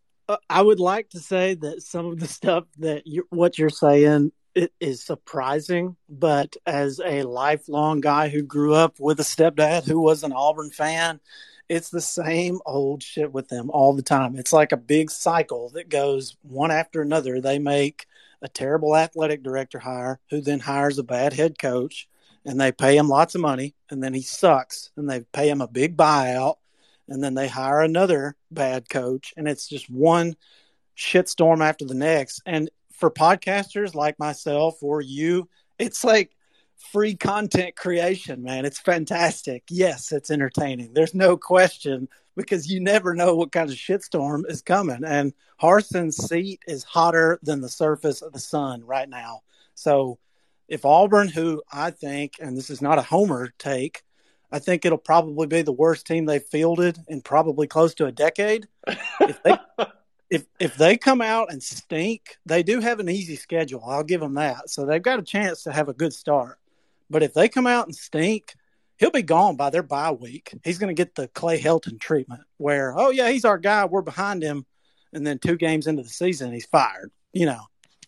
Speaker 5: I would like to say that some of the stuff that you what you're saying it is surprising, but as a lifelong guy who grew up with a stepdad who was an Auburn fan, it's the same old shit with them all the time. It's like a big cycle that goes one after another. They make a terrible athletic director hire who then hires a bad head coach, and they pay him lots of money, and then he sucks, and they pay him a big buyout, and then they hire another bad coach, and it's just one shitstorm after the next. And for podcasters like myself or you, it's like free content creation, man. It's fantastic. Yes, it's entertaining. There's no question, because you never know what kind of shitstorm is coming. And Harson's seat is hotter than the surface of the sun right now. So if Auburn, who I think, and this is not a homer take, I think it'll probably be the worst team they've fielded in probably close to a decade. If they if if they come out and stink, they do have an easy schedule. I'll give them that. So they've got a chance to have a good start. But if they come out and stink, he'll be gone by their bye week. He's going to get the Clay Helton treatment where, oh, yeah, he's our guy, we're behind him, and then two games into the season, he's fired, you know.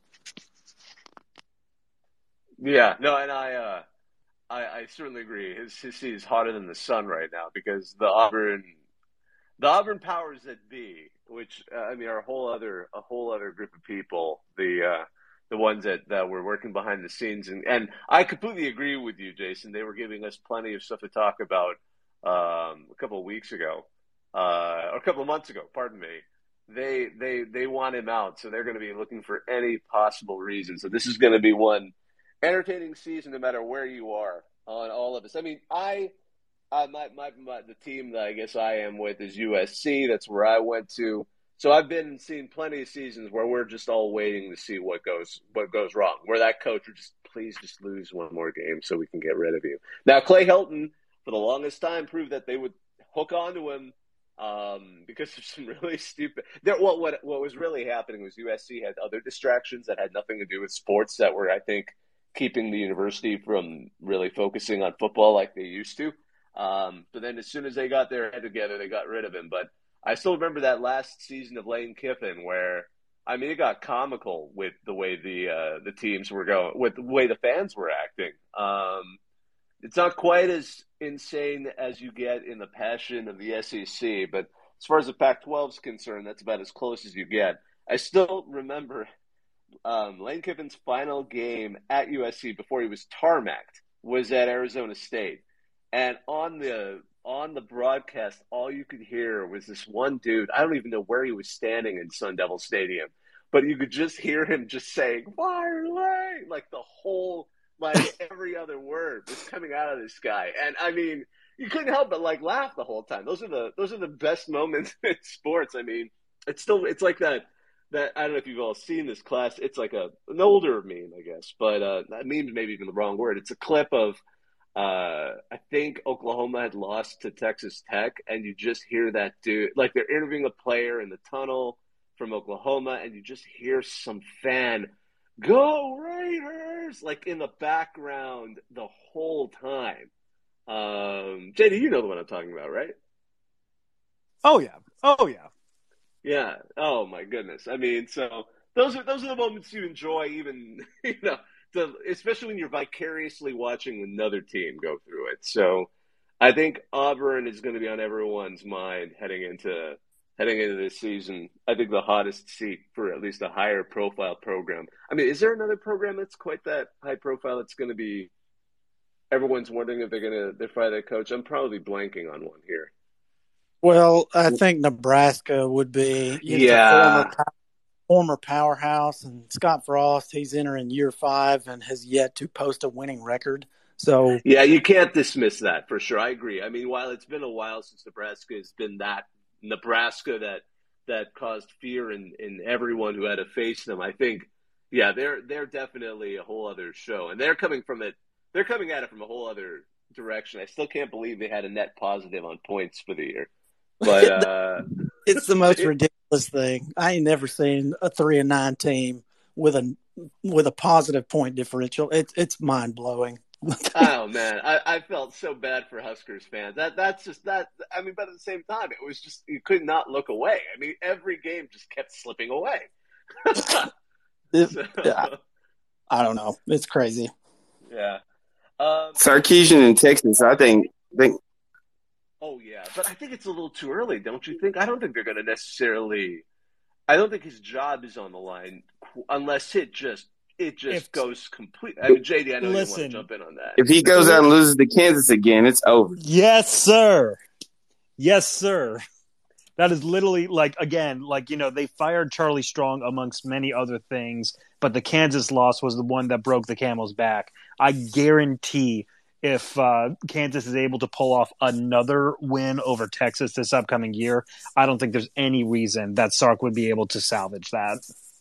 Speaker 1: Yeah, no, and I, uh, I, I certainly agree. His his seat is hotter than the sun right now because the Auburn, the Auburn powers that be, which uh, I mean, are a whole other a whole other group of people. The uh, the ones that, that were working behind the scenes, and, and I completely agree with you, Jason. They were giving us plenty of stuff to talk about um, a couple of weeks ago, uh, or a couple of months ago. Pardon me. They they they want him out, so they're going to be looking for any possible reason. So this is going to be one entertaining season, no matter where you are on all of this. I mean, I, I my, my my the team that I guess I am with is U S C. That's where I went to. So I've been seeing plenty of seasons where we're just all waiting to see what goes what goes wrong. Where that coach would just please just lose one more game so we can get rid of you. Now Clay Helton, for the longest time, proved that they would hook onto him um, because of some really stupid. There, what what what was really happening was U S C had other distractions that had nothing to do with sports that were, I think, keeping the university from really focusing on football like they used to. Um, but then as soon as they got their head together, they got rid of him. But I still remember that last season of Lane Kiffin where, I mean, it got comical with the way the uh, the teams were going, with the way the fans were acting. Um, it's not quite as insane as you get in the passion of the S E C, but as far as the Pac twelve is concerned, that's about as close as you get. I still remember um, Lane Kiffin's final game at U S C before he was tarmacked was at Arizona State. And on the on the broadcast, all you could hear was this one dude. I don't even know where he was standing in Sun Devil Stadium, but you could just hear him just saying, "Fire Lane!" Like the whole, like every other word was coming out of this guy. And I mean, you couldn't help but like laugh the whole time. Those are the those are the best moments in sports. I mean, it's still it's like that that I don't know if you've all seen this class. It's like a an older meme, I guess, but uh, that meme is maybe even the wrong word. It's a clip of uh, I think Oklahoma had lost to Texas Tech, and you just hear that dude like they're interviewing a player in the tunnel from Oklahoma, and you just hear some fan "Go Raiders" like in the background the whole time. Um, J D, you know the one I'm talking about, right?
Speaker 2: Oh yeah, oh yeah,
Speaker 1: yeah. Oh my goodness. I mean, so those are those are the moments you enjoy, even you know, the, especially when you're vicariously watching another team go through it. So, I think Auburn is going to be on everyone's mind heading into heading into this season. I think the hottest seat for at least a higher profile program. I mean, is there another program that's quite that high profile that's going to be? Everyone's wondering if they're going to fire their coach. I'm probably blanking on one here.
Speaker 5: Well, I think Nebraska would be
Speaker 1: yeah.
Speaker 5: former, former powerhouse, and Scott Frost, he's entering year five and has yet to post a winning record. So
Speaker 1: yeah, you can't dismiss that for sure. I agree. I mean, while it's been a while since Nebraska has been that Nebraska that that caused fear in, in everyone who had to face them, I think, yeah, they're they're definitely a whole other show, and they're coming from it. They're coming at it from a whole other direction. I still can't believe they had a net positive on points for the year. But uh,
Speaker 5: it's the most ridiculous thing. I ain't never seen a three and nine team with a with a positive point differential. It's it's mind blowing.
Speaker 1: Oh man, I, I felt so bad for Huskers fans. That that's just that. I mean, but at the same time, it was just you could not look away. I mean, every game just kept slipping away.
Speaker 5: it, so. yeah, I don't know. It's crazy.
Speaker 1: Yeah. Um,
Speaker 3: Sarkisian in Texas, I think, think.
Speaker 1: Oh yeah, but I think it's a little too early, don't you think? I don't think they're going to necessarily. I don't think his job is on the line unless it just it just if, goes complete. I mean, J D, I know listen, you want to jump in on that.
Speaker 3: If he goes out and loses to Kansas again, it's over.
Speaker 2: Yes, sir. Yes, sir. That is literally like again, like you know, they fired Charlie Strong amongst many other things, but the Kansas loss was the one that broke the camel's back. I guarantee if uh, Kansas is able to pull off another win over Texas this upcoming year, I don't think there's any reason that Sark would be able to salvage that.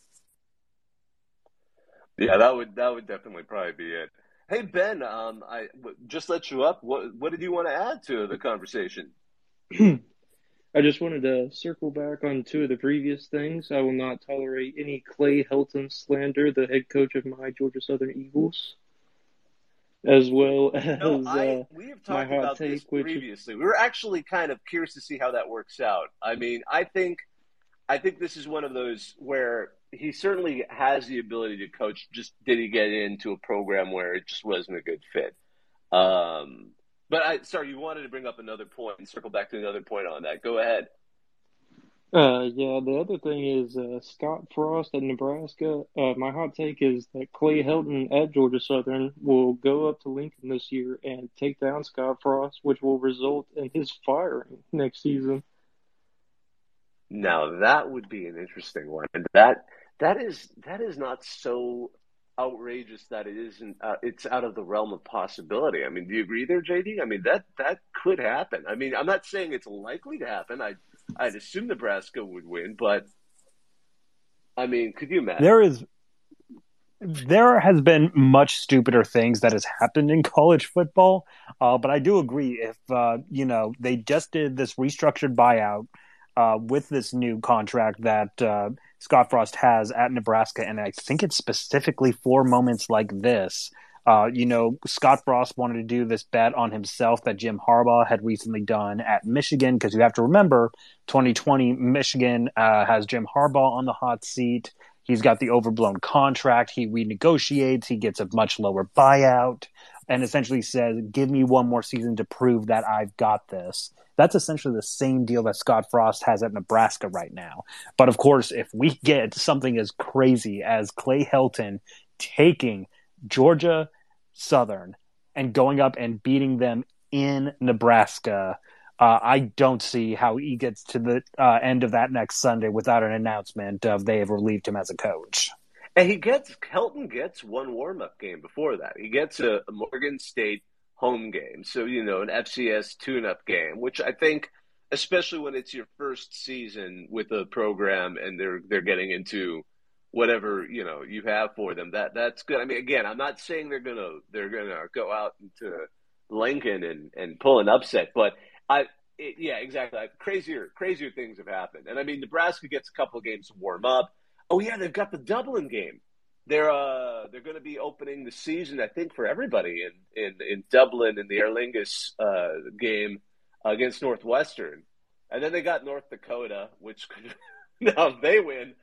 Speaker 1: Yeah, that would that would definitely probably be it. Hey Ben, um, I just let you up. What what did you want to add to the conversation?
Speaker 8: I just wanted to circle back on two of the previous things. I will not tolerate any Clay Helton slander, the head coach of my Georgia Southern Eagles, as well as
Speaker 1: no, I,
Speaker 8: uh,
Speaker 1: we have
Speaker 8: my
Speaker 1: talked
Speaker 8: hot
Speaker 1: about
Speaker 8: take,
Speaker 1: this
Speaker 8: which
Speaker 1: previously. We were actually kind of curious to see how that works out. I mean, I think I think this is one of those where he certainly has the ability to coach. Just did he get into a program where it just wasn't a good fit? Um, But I sorry, you wanted to bring up another point and circle back to another point on that. Go ahead.
Speaker 8: Uh, yeah, the other thing is uh, Scott Frost at Nebraska. Uh, my hot take is that Clay Helton at Georgia Southern will go up to Lincoln this year and take down Scott Frost, which will result in his firing next season.
Speaker 1: Now that would be an interesting one, and that that is that is not so outrageous that it isn't. Uh, it's out of the realm of possibility. I mean, do you agree there, J D? I mean, that that could happen. I mean, I'm not saying it's likely to happen. I I'd assume Nebraska would win, but I mean, could you imagine?
Speaker 2: There is. There has been much stupider things that has happened in college football, uh, but I do agree. If uh, you know, they just did this restructured buyout uh, with this new contract that uh, Scott Frost has at Nebraska, and I think it's specifically for moments like this. Uh, you know, Scott Frost wanted to do this bet on himself that Jim Harbaugh had recently done at Michigan, because you have to remember, twenty twenty Michigan uh, has Jim Harbaugh on the hot seat. He's got the overblown contract. He renegotiates. He gets a much lower buyout and essentially says, give me one more season to prove that I've got this. That's essentially the same deal that Scott Frost has at Nebraska right now. But of course, if we get something as crazy as Clay Helton taking Georgia Southern and going up and beating them in Nebraska, uh, I don't see how he gets to the uh, end of that next Sunday without an announcement of they have relieved him as a coach.
Speaker 1: And he gets Helton gets one warm-up game before that. He gets a, a Morgan State home game, so you know an F C S tune-up game, which I think, especially when it's your first season with a program and they're they're getting into whatever you know you have for them, that that's good. I mean, again, I'm not saying they're gonna they're gonna go out into Lincoln and, and pull an upset, but I it, yeah exactly crazier crazier things have happened. And I mean, Nebraska gets a couple of games to warm up. Oh yeah, they've got the Dublin game. They're uh they're going to be opening the season, I think, for everybody in in, in Dublin in the Aer Lingus uh, game against Northwestern, and then they got North Dakota, which could, now if they win,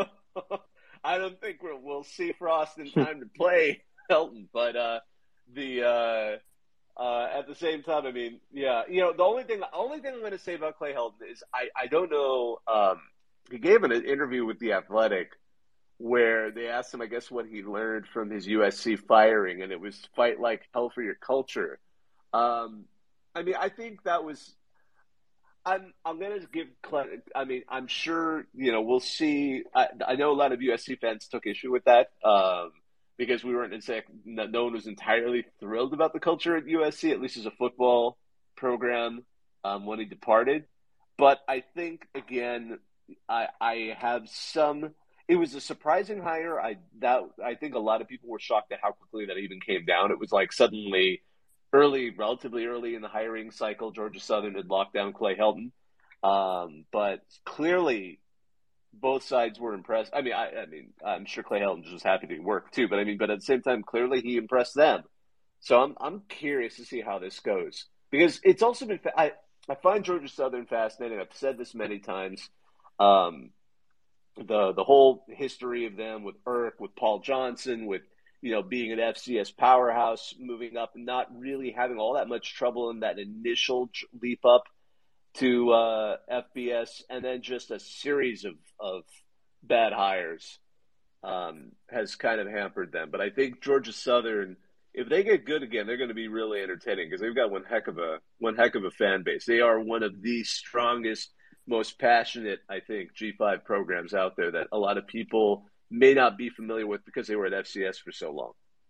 Speaker 1: I don't think we'll, we'll see Frost in time to play Helton. But uh, the uh, uh, at the same time, I mean, yeah, you know, the only thing the only thing I'm going to say about Clay Helton is I I don't know. Um, he gave an interview with The Athletic where they asked him, I guess, what he learned from his U S C firing, and it was fight like hell for your culture. Um, I mean, I think that was. I'm I'm gonna give. I mean, I'm sure you know we'll see. I, I know a lot of U S C fans took issue with that um, because we weren't. No one was entirely thrilled about the culture at U S C, at least as a football program, um, when he departed. But I think again, I I have some. It was a surprising hire. I that I think a lot of people were shocked at how quickly that even came down. It was like suddenly early, relatively early in the hiring cycle, Georgia Southern had locked down Clay Helton. Um, but clearly both sides were impressed. I mean, I, I mean, I'm sure Clay Helton was happy to work too, but I mean, but at the same time, clearly he impressed them. So I'm I'm curious to see how this goes because it's also been I I find Georgia Southern fascinating. I've said this many times. Um, the the whole history of them with Irk, with Paul Johnson, with you know being an F C S powerhouse, moving up, and not really having all that much trouble in that initial leap up to uh, F B S, and then just a series of of bad hires um, has kind of hampered them. But I think Georgia Southern, if they get good again, they're going to be really entertaining because they've got one heck of a one heck of a fan base. They are one of the strongest, most passionate, I think, G five programs out there that a lot of people may not be familiar with because they were at F C S for so long.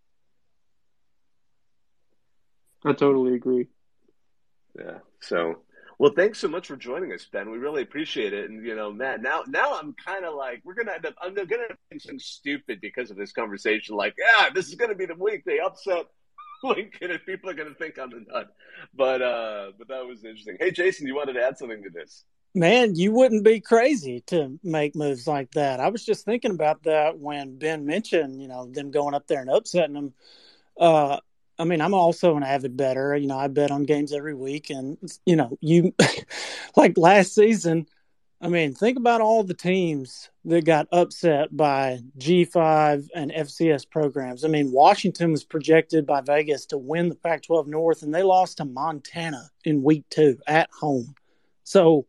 Speaker 8: I totally agree.
Speaker 1: Yeah. So, well, thanks so much for joining us, Ben. We really appreciate it. And, you know, Matt, now, now I'm kind of like, we're going to end up, I'm going to do something stupid because of this conversation. Like, yeah, this is going to be the week they upset Lincoln and people are going to think I'm a nut. But, uh, but that was interesting. Hey, Jason, you wanted to add something to this?
Speaker 5: Man, you wouldn't be crazy to make moves like that. I was just thinking about that when Ben mentioned, you know, them going up there and upsetting them. Uh, I mean, I'm also an avid bettor. You know, I bet on games every week. And, you know, you like last season, I mean, think about all the teams that got upset by G five and F C S programs. I mean, Washington was projected by Vegas to win the Pac twelve North, and they lost to Montana in week two at home. So,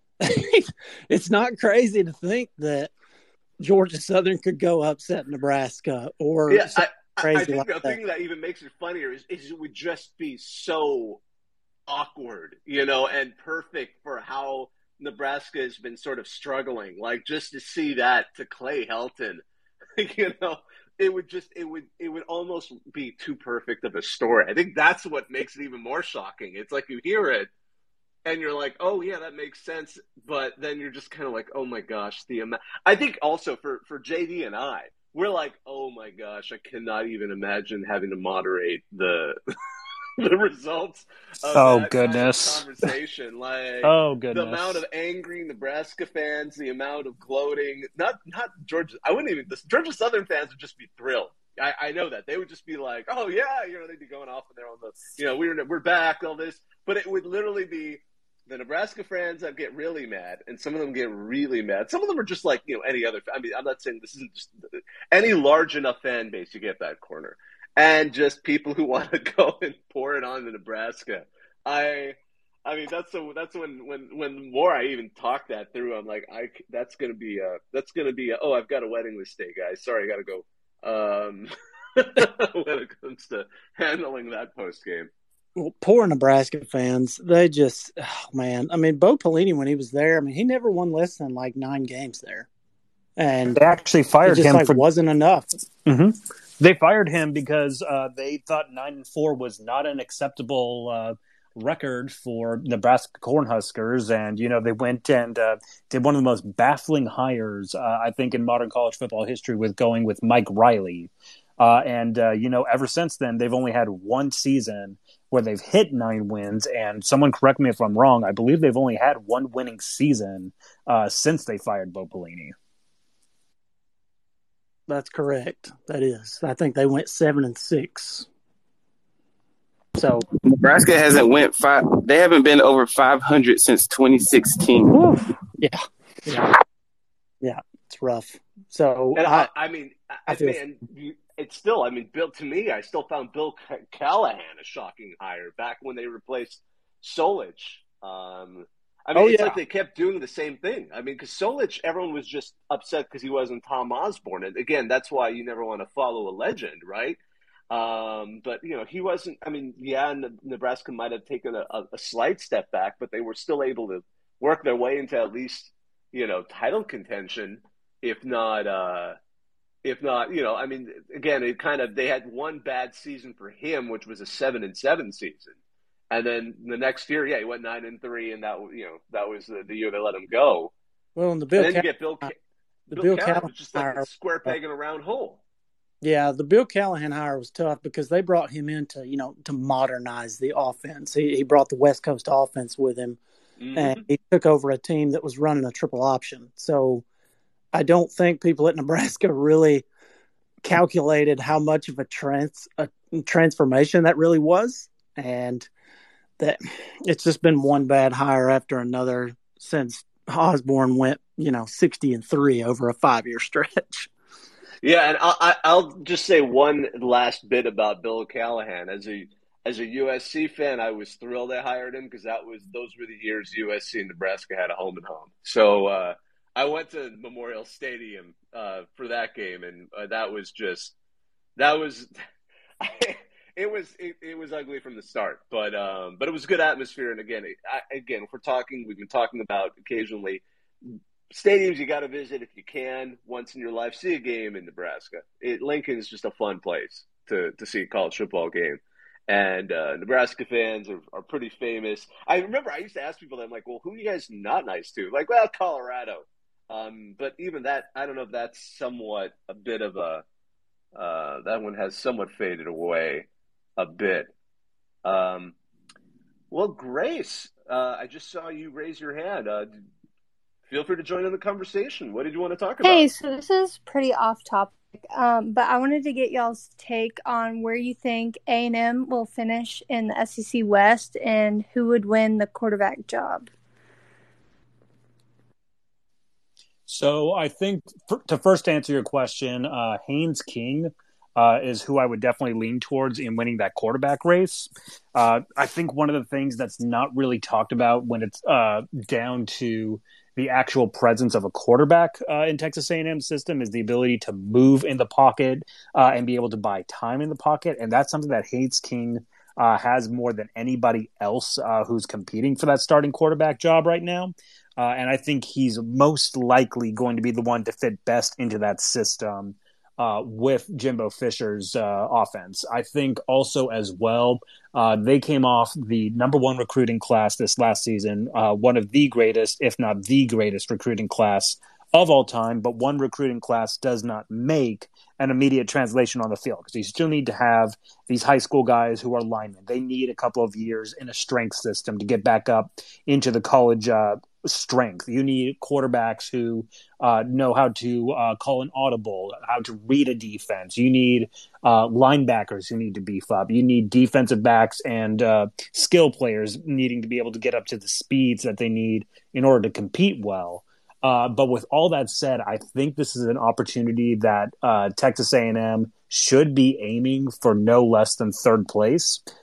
Speaker 5: it's not crazy to think that Georgia Southern could go upset Nebraska or
Speaker 1: yeah, I,
Speaker 5: crazy
Speaker 1: I think
Speaker 5: like
Speaker 1: the
Speaker 5: that.
Speaker 1: thing that even makes it funnier is, is it would just be so awkward, you know, and perfect for how Nebraska has been sort of struggling. Like just to see that to Clay Helton, you know, it would just it would it would almost be too perfect of a story. I think that's what makes it even more shocking. It's like you hear it and you're like, oh, yeah, that makes sense. But then you're just kind of like, oh, my gosh, the amount. I think also for, for J D and I, we're like, oh, my gosh, I cannot even imagine having to moderate the the results of
Speaker 2: oh,
Speaker 1: that
Speaker 2: goodness.
Speaker 1: kind of conversation. Like,
Speaker 2: oh, goodness.
Speaker 1: The amount of angry Nebraska fans, the amount of gloating. Not not Georgia. I wouldn't even – Georgia Southern fans would just be thrilled. I, I know that. They would just be like, oh, yeah, you know, they'd be going off in there on the – you know, we're, we're back, all this. But it would literally be – the Nebraska fans that get really mad, and some of them get really mad. Some of them are just like, you know, any other – I mean, I'm not saying this isn't just – any large enough fan base, you get that corner. And just people who want to go and pour it on to Nebraska. I I mean, that's the, that's when when when more I even talk that through. I'm like, I that's gonna be a that's gonna be a, oh, I've got a wedding this day, guys. Sorry, I gotta go. Um, when it comes to handling that post game.
Speaker 5: Well, poor Nebraska fans. They just, oh, man. I mean, Bo Pelini, when he was there, I mean, he never won less than like nine games there. And
Speaker 2: they actually fired
Speaker 5: it just
Speaker 2: him
Speaker 5: like
Speaker 2: for
Speaker 5: wasn't enough.
Speaker 2: Mm-hmm. They fired him because uh, they thought nine and four was not an acceptable uh, record for Nebraska Cornhuskers, and you know they went and uh, did one of the most baffling hires uh, I think in modern college football history with going with Mike Riley. Uh, and uh, you know, ever since then, they've only had one season where they've hit nine wins. And someone correct me if I'm wrong. I believe they've only had one winning season uh, since they fired Bo Pelini.
Speaker 5: That's correct. That is. I think they went seven and six. So
Speaker 3: Nebraska hasn't went five. They haven't been over five hundred since twenty sixteen.
Speaker 5: Whew. Yeah, yeah, yeah. It's rough. So
Speaker 1: and
Speaker 5: I,
Speaker 1: I, I mean, I,
Speaker 5: I feel,
Speaker 1: and it's still. I mean, Bill. To me, I still found Bill Callahan a shocking hire back when they replaced Solich. Um, I mean,
Speaker 5: oh,
Speaker 1: it's
Speaker 5: yeah.
Speaker 1: like they kept doing the same thing. I mean, because Solich, everyone was just upset because he wasn't Tom Osborne. And again, that's why you never want to follow a legend, right? Um, but, you know, he wasn't – I mean, yeah, Nebraska might have taken a, a slight step back, but they were still able to work their way into at least, you know, title contention, if not uh, – if not, you know, I mean, again, it kind of – they had one bad season for him, which was a seven and seven season. And then the next year, yeah, he went nine and three, and that you know that was the, the year they let him go.
Speaker 5: Well, and the Bill,
Speaker 1: and then
Speaker 5: Cal-
Speaker 1: you get Bill,
Speaker 5: the
Speaker 1: Bill,
Speaker 5: Bill
Speaker 1: Callahan
Speaker 5: Callahan
Speaker 1: was just like
Speaker 5: hire,
Speaker 1: a square peg in a round hole.
Speaker 5: Yeah, the Bill Callahan hire was tough because they brought him in to you know to modernize the offense. He he brought the West Coast offense with him, mm-hmm. and he took over a team that was running a triple option. So I don't think people at Nebraska really calculated how much of a trans a transformation that really was, and that it's just been one bad hire after another since Osborne went, you know, sixty and three over a five year stretch.
Speaker 1: Yeah, and I'll, I'll just say one last bit about Bill Callahan. As a as a U S C fan, I was thrilled they hired him because that was those were the years U S C and Nebraska had a home and home. So uh, I went to Memorial Stadium uh, for that game, and uh, that was just that was. It was it, it was ugly from the start, but um, but it was a good atmosphere. And again, I, again, if we're talking, we've been talking about occasionally stadiums you got to visit if you can once in your life. See a game in Nebraska. It, Lincoln is just a fun place to to see a college football game, and uh, Nebraska fans are, are pretty famous. I remember I used to ask people that I'm like, well, who are you guys not nice to? Like, well, Colorado. Um, but even that, I don't know if that's somewhat a bit of a uh, that one has somewhat faded away. A bit. Um, well, Grace, uh, I just saw you raise your hand. Uh, feel free to join in the conversation. What did you want to talk about?
Speaker 9: Hey, so this is pretty off topic, um, but I wanted to get y'all's take on where you think A and M will finish in the S E C West and who would win the quarterback job.
Speaker 2: So I think for, to first answer your question, uh, Haynes King Uh, is who I would definitely lean towards in winning that quarterback race. Uh, I think one of the things that's not really talked about when it's uh, down to the actual presence of a quarterback uh, in Texas A and M system is the ability to move in the pocket uh, and be able to buy time in the pocket. And that's something that Haynes King uh, has more than anybody else uh, who's competing for that starting quarterback job right now. Uh, and I think he's most likely going to be the one to fit best into that system Uh, with Jimbo Fisher's uh, offense. I think also as well, uh, they came off the number one recruiting class this last season, uh, one of the greatest, if not the greatest recruiting class of all time, but one recruiting class does not make an immediate translation on the field because you still need to have these high school guys who are linemen. They need a couple of years in a strength system to get back up into the college uh, strength. You need quarterbacks who uh, know how to uh, call an audible, how to read a defense. You need uh, linebackers who need to beef up. You need defensive backs and uh, skill players needing to be able to get up to the speeds that they need in order to compete well. Uh, but with all that said, I think this is an opportunity that uh, Texas A and M should be aiming for no less than third place.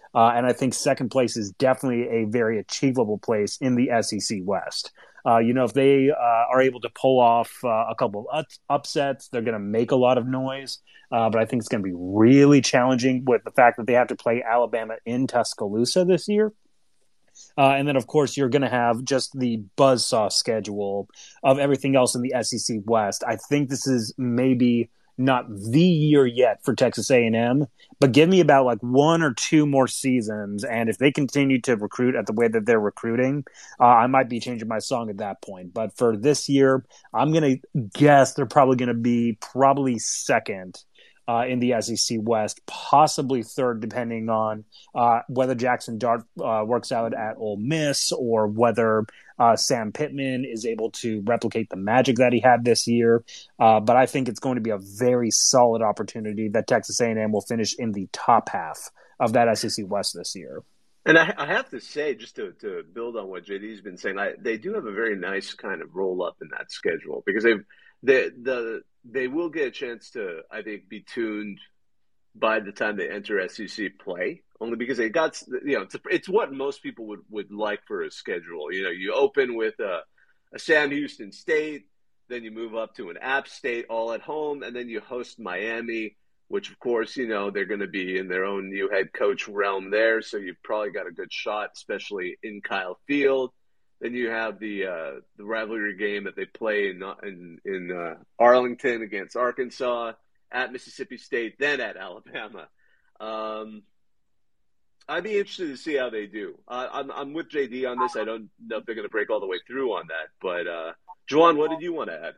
Speaker 2: Uh, and I think second place is definitely a very achievable place in the S E C West. Uh, you know, if they uh, are able to pull off uh, a couple of up- upsets, they're going to make a lot of noise. Uh, but I think it's going to be really challenging with the fact that they have to play Alabama in Tuscaloosa this year. Uh, and then, of course, you're going to have just the buzzsaw schedule of everything else in the S E C West. I think this is maybe not the year yet for Texas A and M, but give me about like one or two more seasons, and if they continue to recruit at the way that they're recruiting, uh, I might be changing my song at that point. But for this year, I'm going to guess they're probably going to be probably second uh, in the S E C West, possibly third, depending on uh, whether Jackson Dart uh, works out at Ole Miss or whether Uh, Sam Pittman is able to replicate the magic that he had this year. Uh, but I think it's going to be a very solid opportunity that Texas A and M will finish in the top half of that S E C West this year.
Speaker 1: And I, I have to say, just to, to build on what J D's been saying, I, they do have a very nice kind of roll up in that schedule because they've they the they will get a chance to, I think, be tuned by the time they enter S E C play. Only because they got, you know, it's, it's what most people would, would like for a schedule. You know, you open with a, a Sam Houston State, then you move up to an App State all at home, and then you host Miami, which, of course, you know, they're going to be in their own new head coach realm there. So you've probably got a good shot, especially in Kyle Field. Then you have the uh, the rivalry game that they play in in, in uh, Arlington against Arkansas, at Mississippi State, then at Alabama. Um, I'd be interested to see how they do. Uh, I'm, I'm with J D on this. I don't know if they're going to break all the way through on that. But, uh, Juwan, what did you want to add?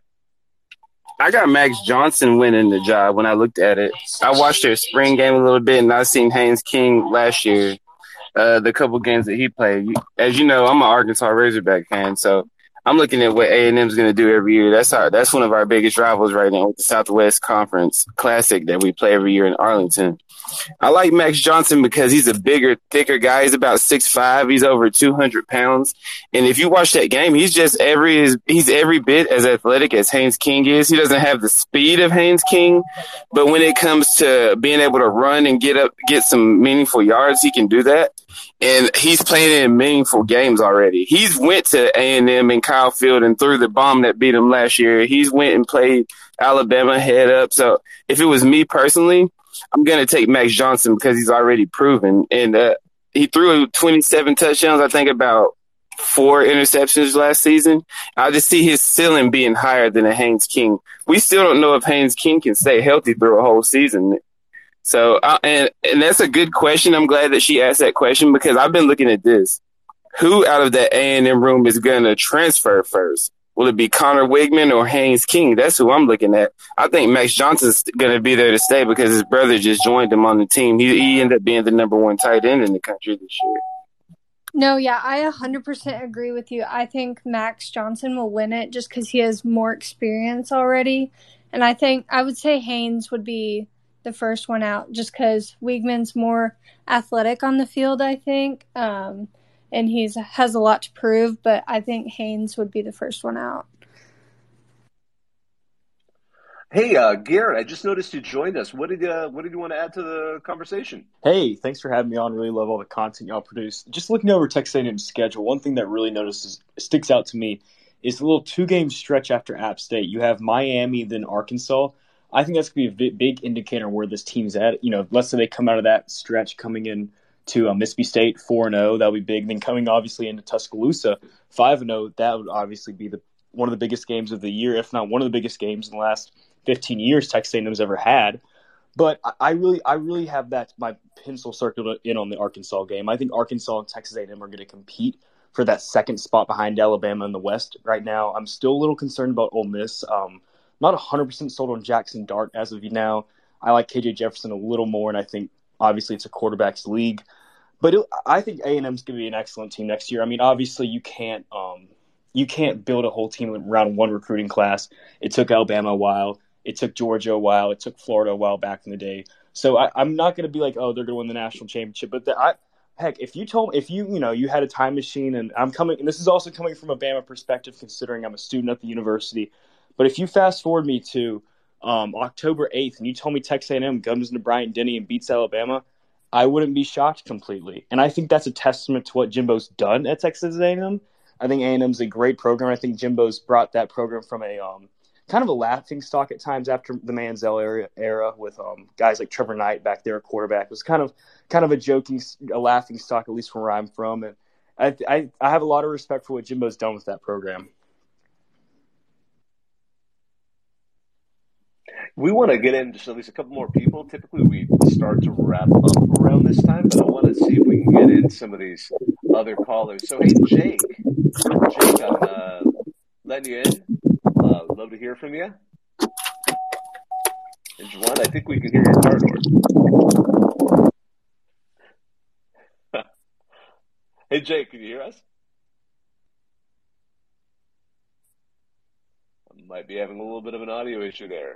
Speaker 3: I got Max Johnson winning the job when I looked at it. I watched their spring game a little bit, and I seen Haynes King last year, uh, the couple games that he played. As you know, I'm an Arkansas Razorback fan, so I'm looking at what A and M is going to do every year. That's our, that's one of our biggest rivals right now with the Southwest Conference Classic that we play every year in Arlington. I like Max Johnson because he's a bigger, thicker guy. He's about six five. He's over two hundred pounds. And if you watch that game, he's just every he's every bit as athletic as Haynes King is. He doesn't have the speed of Haynes King, but when it comes to being able to run and get up, get some meaningful yards, he can do that. And he's playing in meaningful games already. He's went to A and M and Kyle Field and threw the bomb that beat him last year. He's went and played Alabama head up. So if it was me personally, I'm going to take Max Johnson because he's already proven. And uh, he threw twenty-seven touchdowns, I think about four interceptions last season. I just see his ceiling being higher than a Haynes King. We still don't know if Haynes King can stay healthy through a whole season. So, uh, and, and that's a good question. I'm glad that she asked that question because I've been looking at this. Who out of that A and M room is going to transfer first? Will it be Connor Wigman or Haynes King? That's who I'm looking at. I think Max Johnson's going to be there to stay because his brother just joined him on the team. He, he ended up being the number one tight end in the country this year.
Speaker 9: No, yeah, I one hundred percent agree with you. I think Max Johnson will win it just because he has more experience already. And I think I would say Haynes would be the first one out just because Wigman's more athletic on the field, I think. Um, and he's has a lot to prove, but I think Haynes would be the first one out.
Speaker 1: Hey, uh, Garrett, I just noticed you joined us. What did uh, what did you want to add to the conversation?
Speaker 10: Hey, thanks for having me on. Really love all the content y'all produce. Just looking over Texas A and M's schedule, one thing that really notices sticks out to me is the little two-game stretch after App State. You have Miami, then Arkansas. I think that's going to be a big indicator where this team's at. You know, let's say they come out of that stretch coming in to uh, Mississippi State four and oh, that would be big. Then coming obviously into Tuscaloosa five and oh, that would obviously be the one of the biggest games of the year, if not one of the biggest games in the last fifteen years Texas A and M's ever had. But I, I really I really have that my pencil circled in on the Arkansas game. I think Arkansas and Texas A and M are going to compete for that second spot behind Alabama in the West right now. I'm still a little concerned about Ole Miss. Um, not one hundred percent sold on Jackson Dart as of now. I like K J Jefferson a little more, and I think obviously it's a quarterback's league. But it, I think A and M's going to be an excellent team next year. I mean, obviously you can't um, you can't build a whole team around one recruiting class. It took Alabama a while. It took Georgia a while. It took Florida a while back in the day. So I, I'm not going to be like, oh, they're going to win the national championship. But the, I, heck, if you told, if you, you know, you had a time machine, and I'm coming, and this is also coming from a Bama perspective, considering I'm a student at the university. But if you fast forward me to um, October eighth, and you told me Texas A and M comes into Bryant Denny and beats Alabama, I wouldn't be shocked completely. And I think that's a testament to what Jimbo's done at Texas A and M. I think A and M's a great program. I think Jimbo's brought that program from a um, kind of a laughing stock at times after the Manziel era, era with um, guys like Trevor Knight back there at quarterback. It was kind of kind of a joking, a laughing stock, at least from where I'm from. And I, I, I have a lot of respect for what Jimbo's done with that program.
Speaker 1: We want to get into just at least a couple more people. Typically, we start to wrap up around this time, but I want to see if we can get in some of these other callers. So, hey, Jake, Jake, I'm uh, letting you in. Uh, love to hear from you. And Juwan, I think we can hear your car door. Hey, Jake, can you hear us? I might be having a little bit of an audio issue there.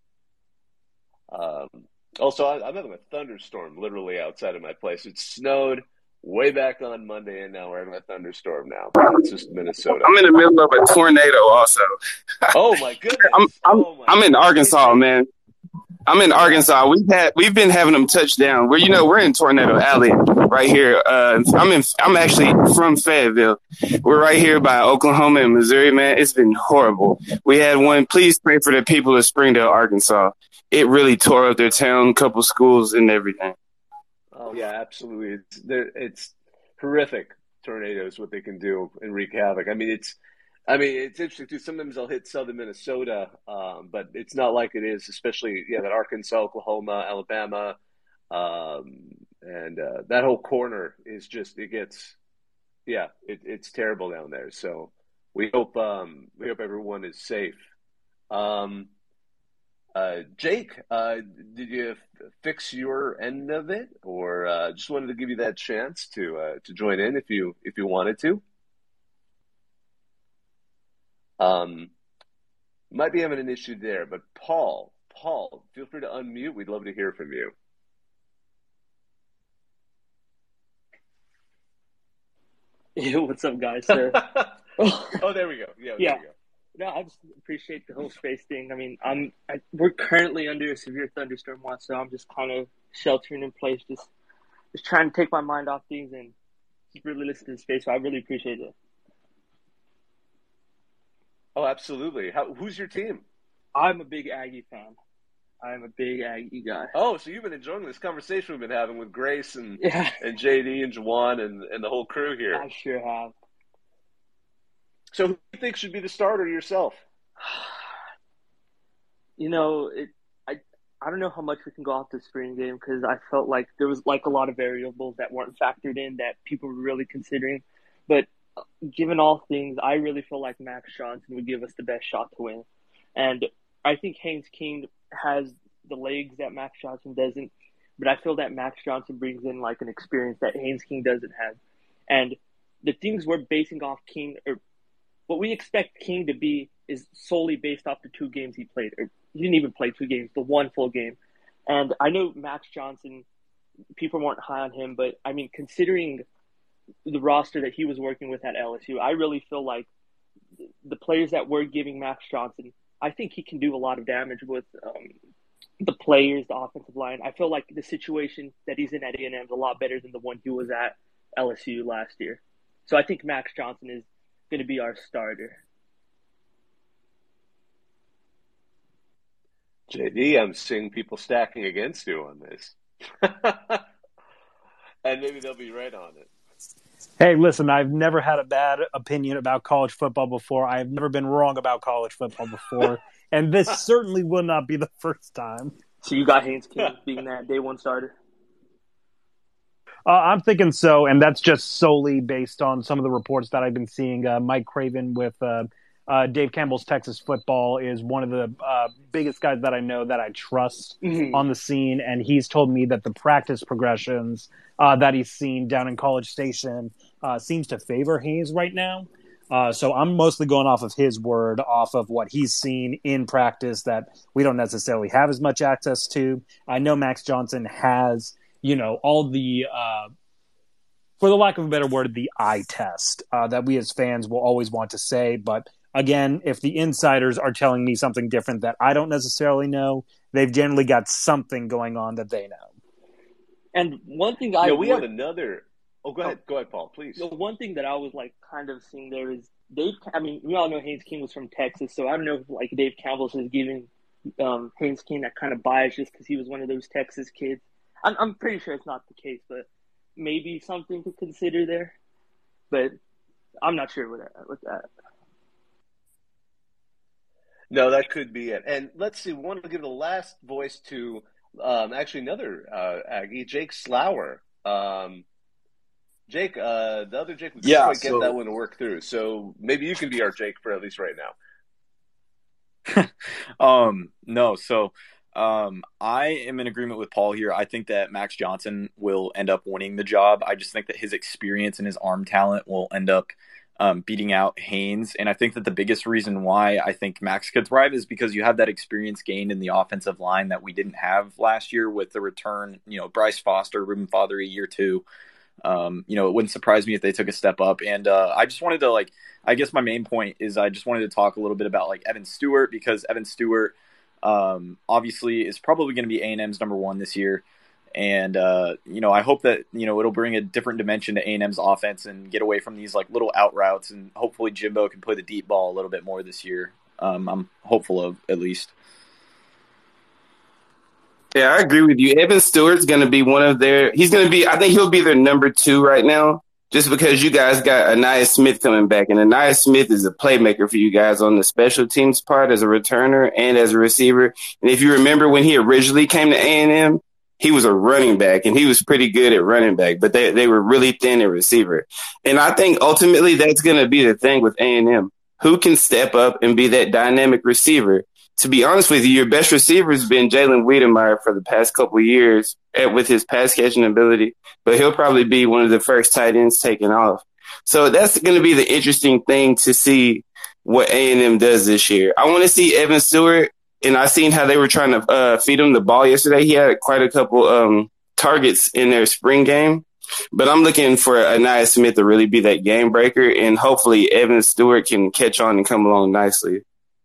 Speaker 1: Um, also, I, I'm having a thunderstorm literally outside of my place. It snowed way back on Monday, and now we're having a thunderstorm now. It's just Minnesota.
Speaker 3: I'm in the middle of a tornado also.
Speaker 1: Oh, my goodness.
Speaker 3: I'm I'm,
Speaker 1: oh my
Speaker 3: I'm in
Speaker 1: goodness.
Speaker 3: Arkansas, man. I'm in Arkansas. We've had we've been having them touch down. Where you know we're in Tornado Alley right here. Uh, I'm in. I'm actually from Fayetteville. We're right here by Oklahoma and Missouri, man. It's been horrible. We had one. Please pray for the people of Springdale, Arkansas. It really tore up their town, a couple schools, and everything.
Speaker 1: Oh yeah, absolutely. It's there. It's horrific. Tornadoes, what they can do and wreak havoc. I mean, it's. I mean, it's interesting too. Sometimes they'll hit southern Minnesota, um, but it's not like it is, especially yeah, that Arkansas, Oklahoma, Alabama, um, and uh, that whole corner is just it gets, yeah, it, it's terrible down there. So we hope um, we hope everyone is safe. Um, uh, Jake, uh, did you f- fix your end of it, or uh, just wanted to give you that chance to uh, to join in if you if you wanted to? Um, might be having an issue there, but Paul, Paul, feel free to unmute. We'd love to hear from you.
Speaker 11: Hey, what's up, guys? Sir.
Speaker 1: Oh, there we go. Yeah,
Speaker 11: yeah.
Speaker 1: there we go.
Speaker 11: No, I just appreciate the whole space thing. I mean, I'm I, we're currently under a severe thunderstorm watch, so I'm just kind of sheltering in place, just just trying to take my mind off things and just really listen to the space. So I really appreciate it.
Speaker 1: Oh, absolutely. How, who's your team?
Speaker 11: I'm a big Aggie fan. I'm a big Aggie guy.
Speaker 1: Oh, so you've been enjoying this conversation we've been having with Grace and
Speaker 11: Yeah,
Speaker 1: and J D and Juwan and, and the whole crew here.
Speaker 11: I sure have.
Speaker 1: So who do you think should be the starter yourself?
Speaker 11: You know, it. I I don't know how much we can go off the spring game because I felt like there was like a lot of variables that weren't factored in that people were really considering. But given all things, I really feel like Max Johnson would give us the best shot to win. And I think Haynes King has the legs that Max Johnson doesn't, but I feel that Max Johnson brings in like an experience that Haynes King doesn't have. And the things we're basing off King, or what we expect King to be, is solely based off the two games he played. Or he didn't even play two games, the one full game. And I know Max Johnson, people weren't high on him, but I mean, considering the roster that he was working with at L S U, I really feel like the players that we're giving Max Johnson, I think he can do a lot of damage with um, the players, the offensive line. I feel like the situation that he's in at A and M is a lot better than the one he was at L S U last year. So I think Max Johnson is going to be our starter.
Speaker 1: J D, I'm seeing people stacking against you on this. And maybe they'll be right on it.
Speaker 2: Hey, listen, I've never had a bad opinion about college football before. I've never been wrong about college football before. And this certainly will not be the first time.
Speaker 11: So you got Haynes King being that day one starter?
Speaker 2: Uh, I'm thinking so, and that's just solely based on some of the reports that I've been seeing. Uh, Mike Craven with uh, uh, Dave Campbell's Texas Football is one of the uh, biggest guys that I know that I trust
Speaker 11: Mm-hmm.
Speaker 2: on the scene, and he's told me that the practice progressions uh, that he's seen down in College Station uh, seems to favor Hayes right now. Uh, so I'm mostly going off of his word, off of what he's seen in practice that we don't necessarily have as much access to. I know Max Johnson has, you know, all the, uh, for the lack of a better word, the eye test uh, that we as fans will always want to say. But again, if the insiders are telling me something different that I don't necessarily know, they've generally got something going on that they know.
Speaker 11: And one thing I
Speaker 1: No, we
Speaker 11: would,
Speaker 1: have another. Oh, go ahead, go ahead, Paul, please.
Speaker 11: the one thing that I was like kind of seeing there is Dave. I mean, we all know Haynes King was from Texas, so I don't know if like Dave Campbell's is giving um, Haynes King that kind of bias just because he was one of those Texas kids. I'm I'm pretty sure it's not the case, but maybe something to consider there. But I'm not sure with that. With that.
Speaker 1: No, that could be it. And let's see, we want to give the last voice to um, actually another uh, Aggie, Jake Slower. Um, Jake, uh, the other Jake, we couldn't
Speaker 12: Yeah,
Speaker 1: quite get
Speaker 12: so
Speaker 1: that one to work through. So maybe you can be our Jake for at least right now.
Speaker 12: um no, so um I am in agreement with Paul here. I think that Max Johnson will end up winning the job. I just think that his experience and his arm talent will end up um, beating out Haynes. And I think that the biggest reason why I think Max could thrive is because you have that experience gained in the offensive line that we didn't have last year with the return, you know, Bryce Foster, Ruben Fothery year two. Um, you know, it wouldn't surprise me if they took a step up. And uh, I just wanted to, like, I guess my main point is I just wanted to talk a little bit about, like, Evan Stewart, because Evan Stewart um, obviously is probably going to be A and M's number one this year. And, uh, you know, I hope that, you know, it'll bring a different dimension to A and M's offense and get away from these, like, little out routes. And hopefully Jimbo can play the deep ball a little bit more this year. Um, I'm hopeful of, at least.
Speaker 3: Yeah, I agree with you. Evan Stewart's going to be one of their – he's going to be – I think he'll be their number two right now, just because you guys got Aniyah Smith coming back. And Aniyah Smith is a playmaker for you guys on the special teams part as a returner and as a receiver. And if you remember when he originally came to A and M, he was a running back, and he was pretty good at running back, but they, they were really thin at receiver. And I think ultimately that's going to be the thing with A and M. Who can step up and be that dynamic receiver? To be honest with you, your best receiver has been Jalen Wiedemeyer for the past couple of years with his pass catching ability, but he'll probably be one of the first tight ends taken off. So that's going to be the interesting thing to see what A and M does this year. I want to see Evan Stewart, and I seen how they were trying to uh, feed him the ball yesterday. He had quite a couple um, targets in their spring game, but I'm looking for Aniyah Smith to really be that game breaker, and hopefully Evan Stewart can catch on and come along nicely.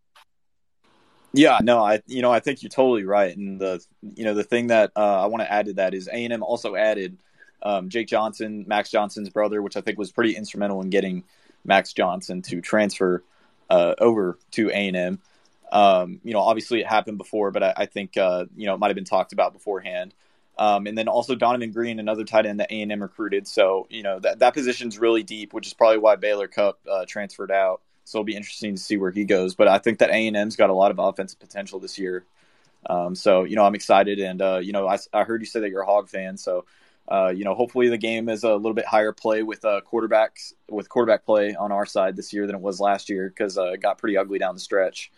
Speaker 12: Yeah, no, I you know I think you're totally right, and the you know the thing that uh, I want to add to that is A and M also added um, Jake Johnson, Max Johnson's brother, which I think was pretty instrumental in getting Max Johnson to transfer uh, over to A and M. Um, you know, obviously it happened before, but I, I think uh, you know it might have been talked about beforehand. Um, and then also Donovan Green, another tight end that A and M recruited. So you know that that position's really deep, which is probably why Baylor Cupp uh, transferred out. So it'll be interesting to see where he goes. But I think that A and M's got a lot of offensive potential this year. Um, so, you know, I'm excited. And, uh, you know, I, I heard you say that you're a Hog fan. So, uh, you know, hopefully the game is a little bit higher play with uh, quarterbacks, with quarterback play on our side this year than it was last year, because uh, it got pretty ugly down the stretch.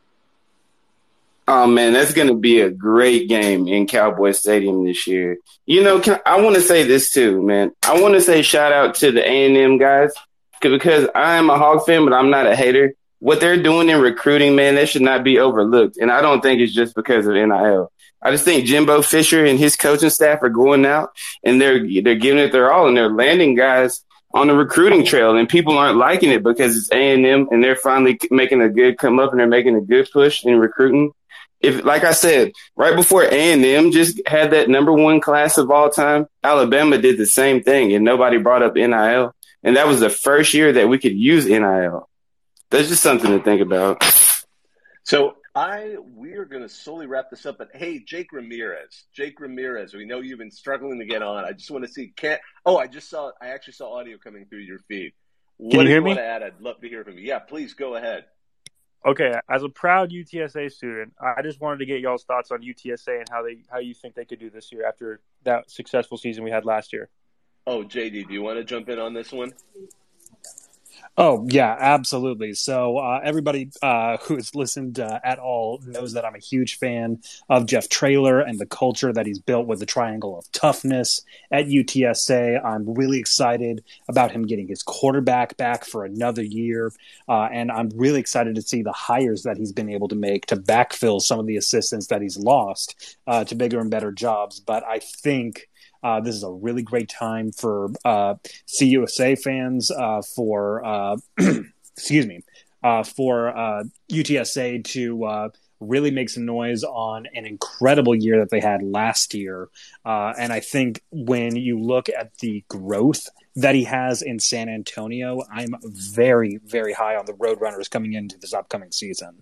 Speaker 3: Oh, man, that's going to be a great game in Cowboy Stadium this year. You know, I want to say this too, man. I want to say shout out to the A and M guys. Because I'm a Hog fan, but I'm not a hater. What they're doing in recruiting, man, that should not be overlooked. And I don't think it's just because of N I L. I just think Jimbo Fisher and his coaching staff are going out and they're they're giving it their all, and they're landing guys on the recruiting trail. And people aren't liking it because it's A and M, and they're finally making a good come up and they're making a good push in recruiting. If, like I said, right before A and M just had that number one class of all time, Alabama did the same thing, and nobody brought up N I L. And that was the first year that we could use N I L. That's just something to think about.
Speaker 1: So I we are going to slowly wrap this up. But hey, Jake Ramirez, Jake Ramirez, we know you've been struggling to get on. I just want to see. Can't oh, I just saw. I actually saw audio coming through your feed. What
Speaker 13: Can you
Speaker 1: do
Speaker 13: hear
Speaker 1: you
Speaker 13: me?
Speaker 1: want to add? I'd love to hear from you. Yeah, please go ahead.
Speaker 13: Okay, as a proud U T S A student, I just wanted to get y'all's thoughts on U T S A and how they how you think they could do this year after that successful season we had last year.
Speaker 1: Oh, J D, do you want to jump in on this one?
Speaker 2: Oh, yeah, absolutely. So uh, everybody uh, who has listened uh, at all knows that I'm a huge fan of Jeff Traylor and the culture that he's built with the triangle of toughness at U T S A. I'm really excited about him getting his quarterback back for another year. Uh, and I'm really excited to see the hires that he's been able to make to backfill some of the assistants that he's lost uh, to bigger and better jobs. But I think Uh, this is a really great time for uh, C U S A fans, uh, for uh, excuse me, uh, for uh, U T S A to uh, really make some noise on an incredible year that they had last year. Uh, and I think when you look at the growth that he has in San Antonio, I'm very, very high on the Roadrunners coming into this upcoming season.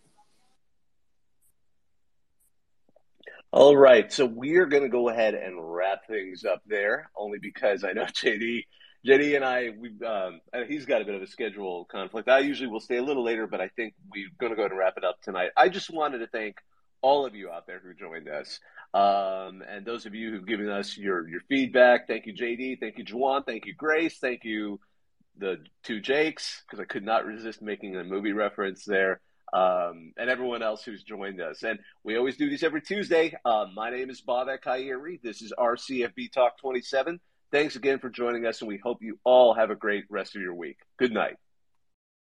Speaker 1: All right, so we're going to go ahead and wrap things up there, only because I know J D, J D and I, we um, he's got a bit of a schedule conflict. I usually will stay a little later, but I think we're going to go ahead and wrap it up tonight. I just wanted to thank all of you out there who joined us, um, and those of you who've given us your your feedback. Thank you, J D. Thank you, Juwan. Thank you, Grace. Thank you, the two Jakes, because I could not resist making a movie reference there. Um, and everyone else who's joined us. And we always do these every Tuesday. Um, my name is Babak Hayeri. This is R C F B Talk twenty-seven. Thanks again for joining us, and we hope you all have a great rest of your week. Good night.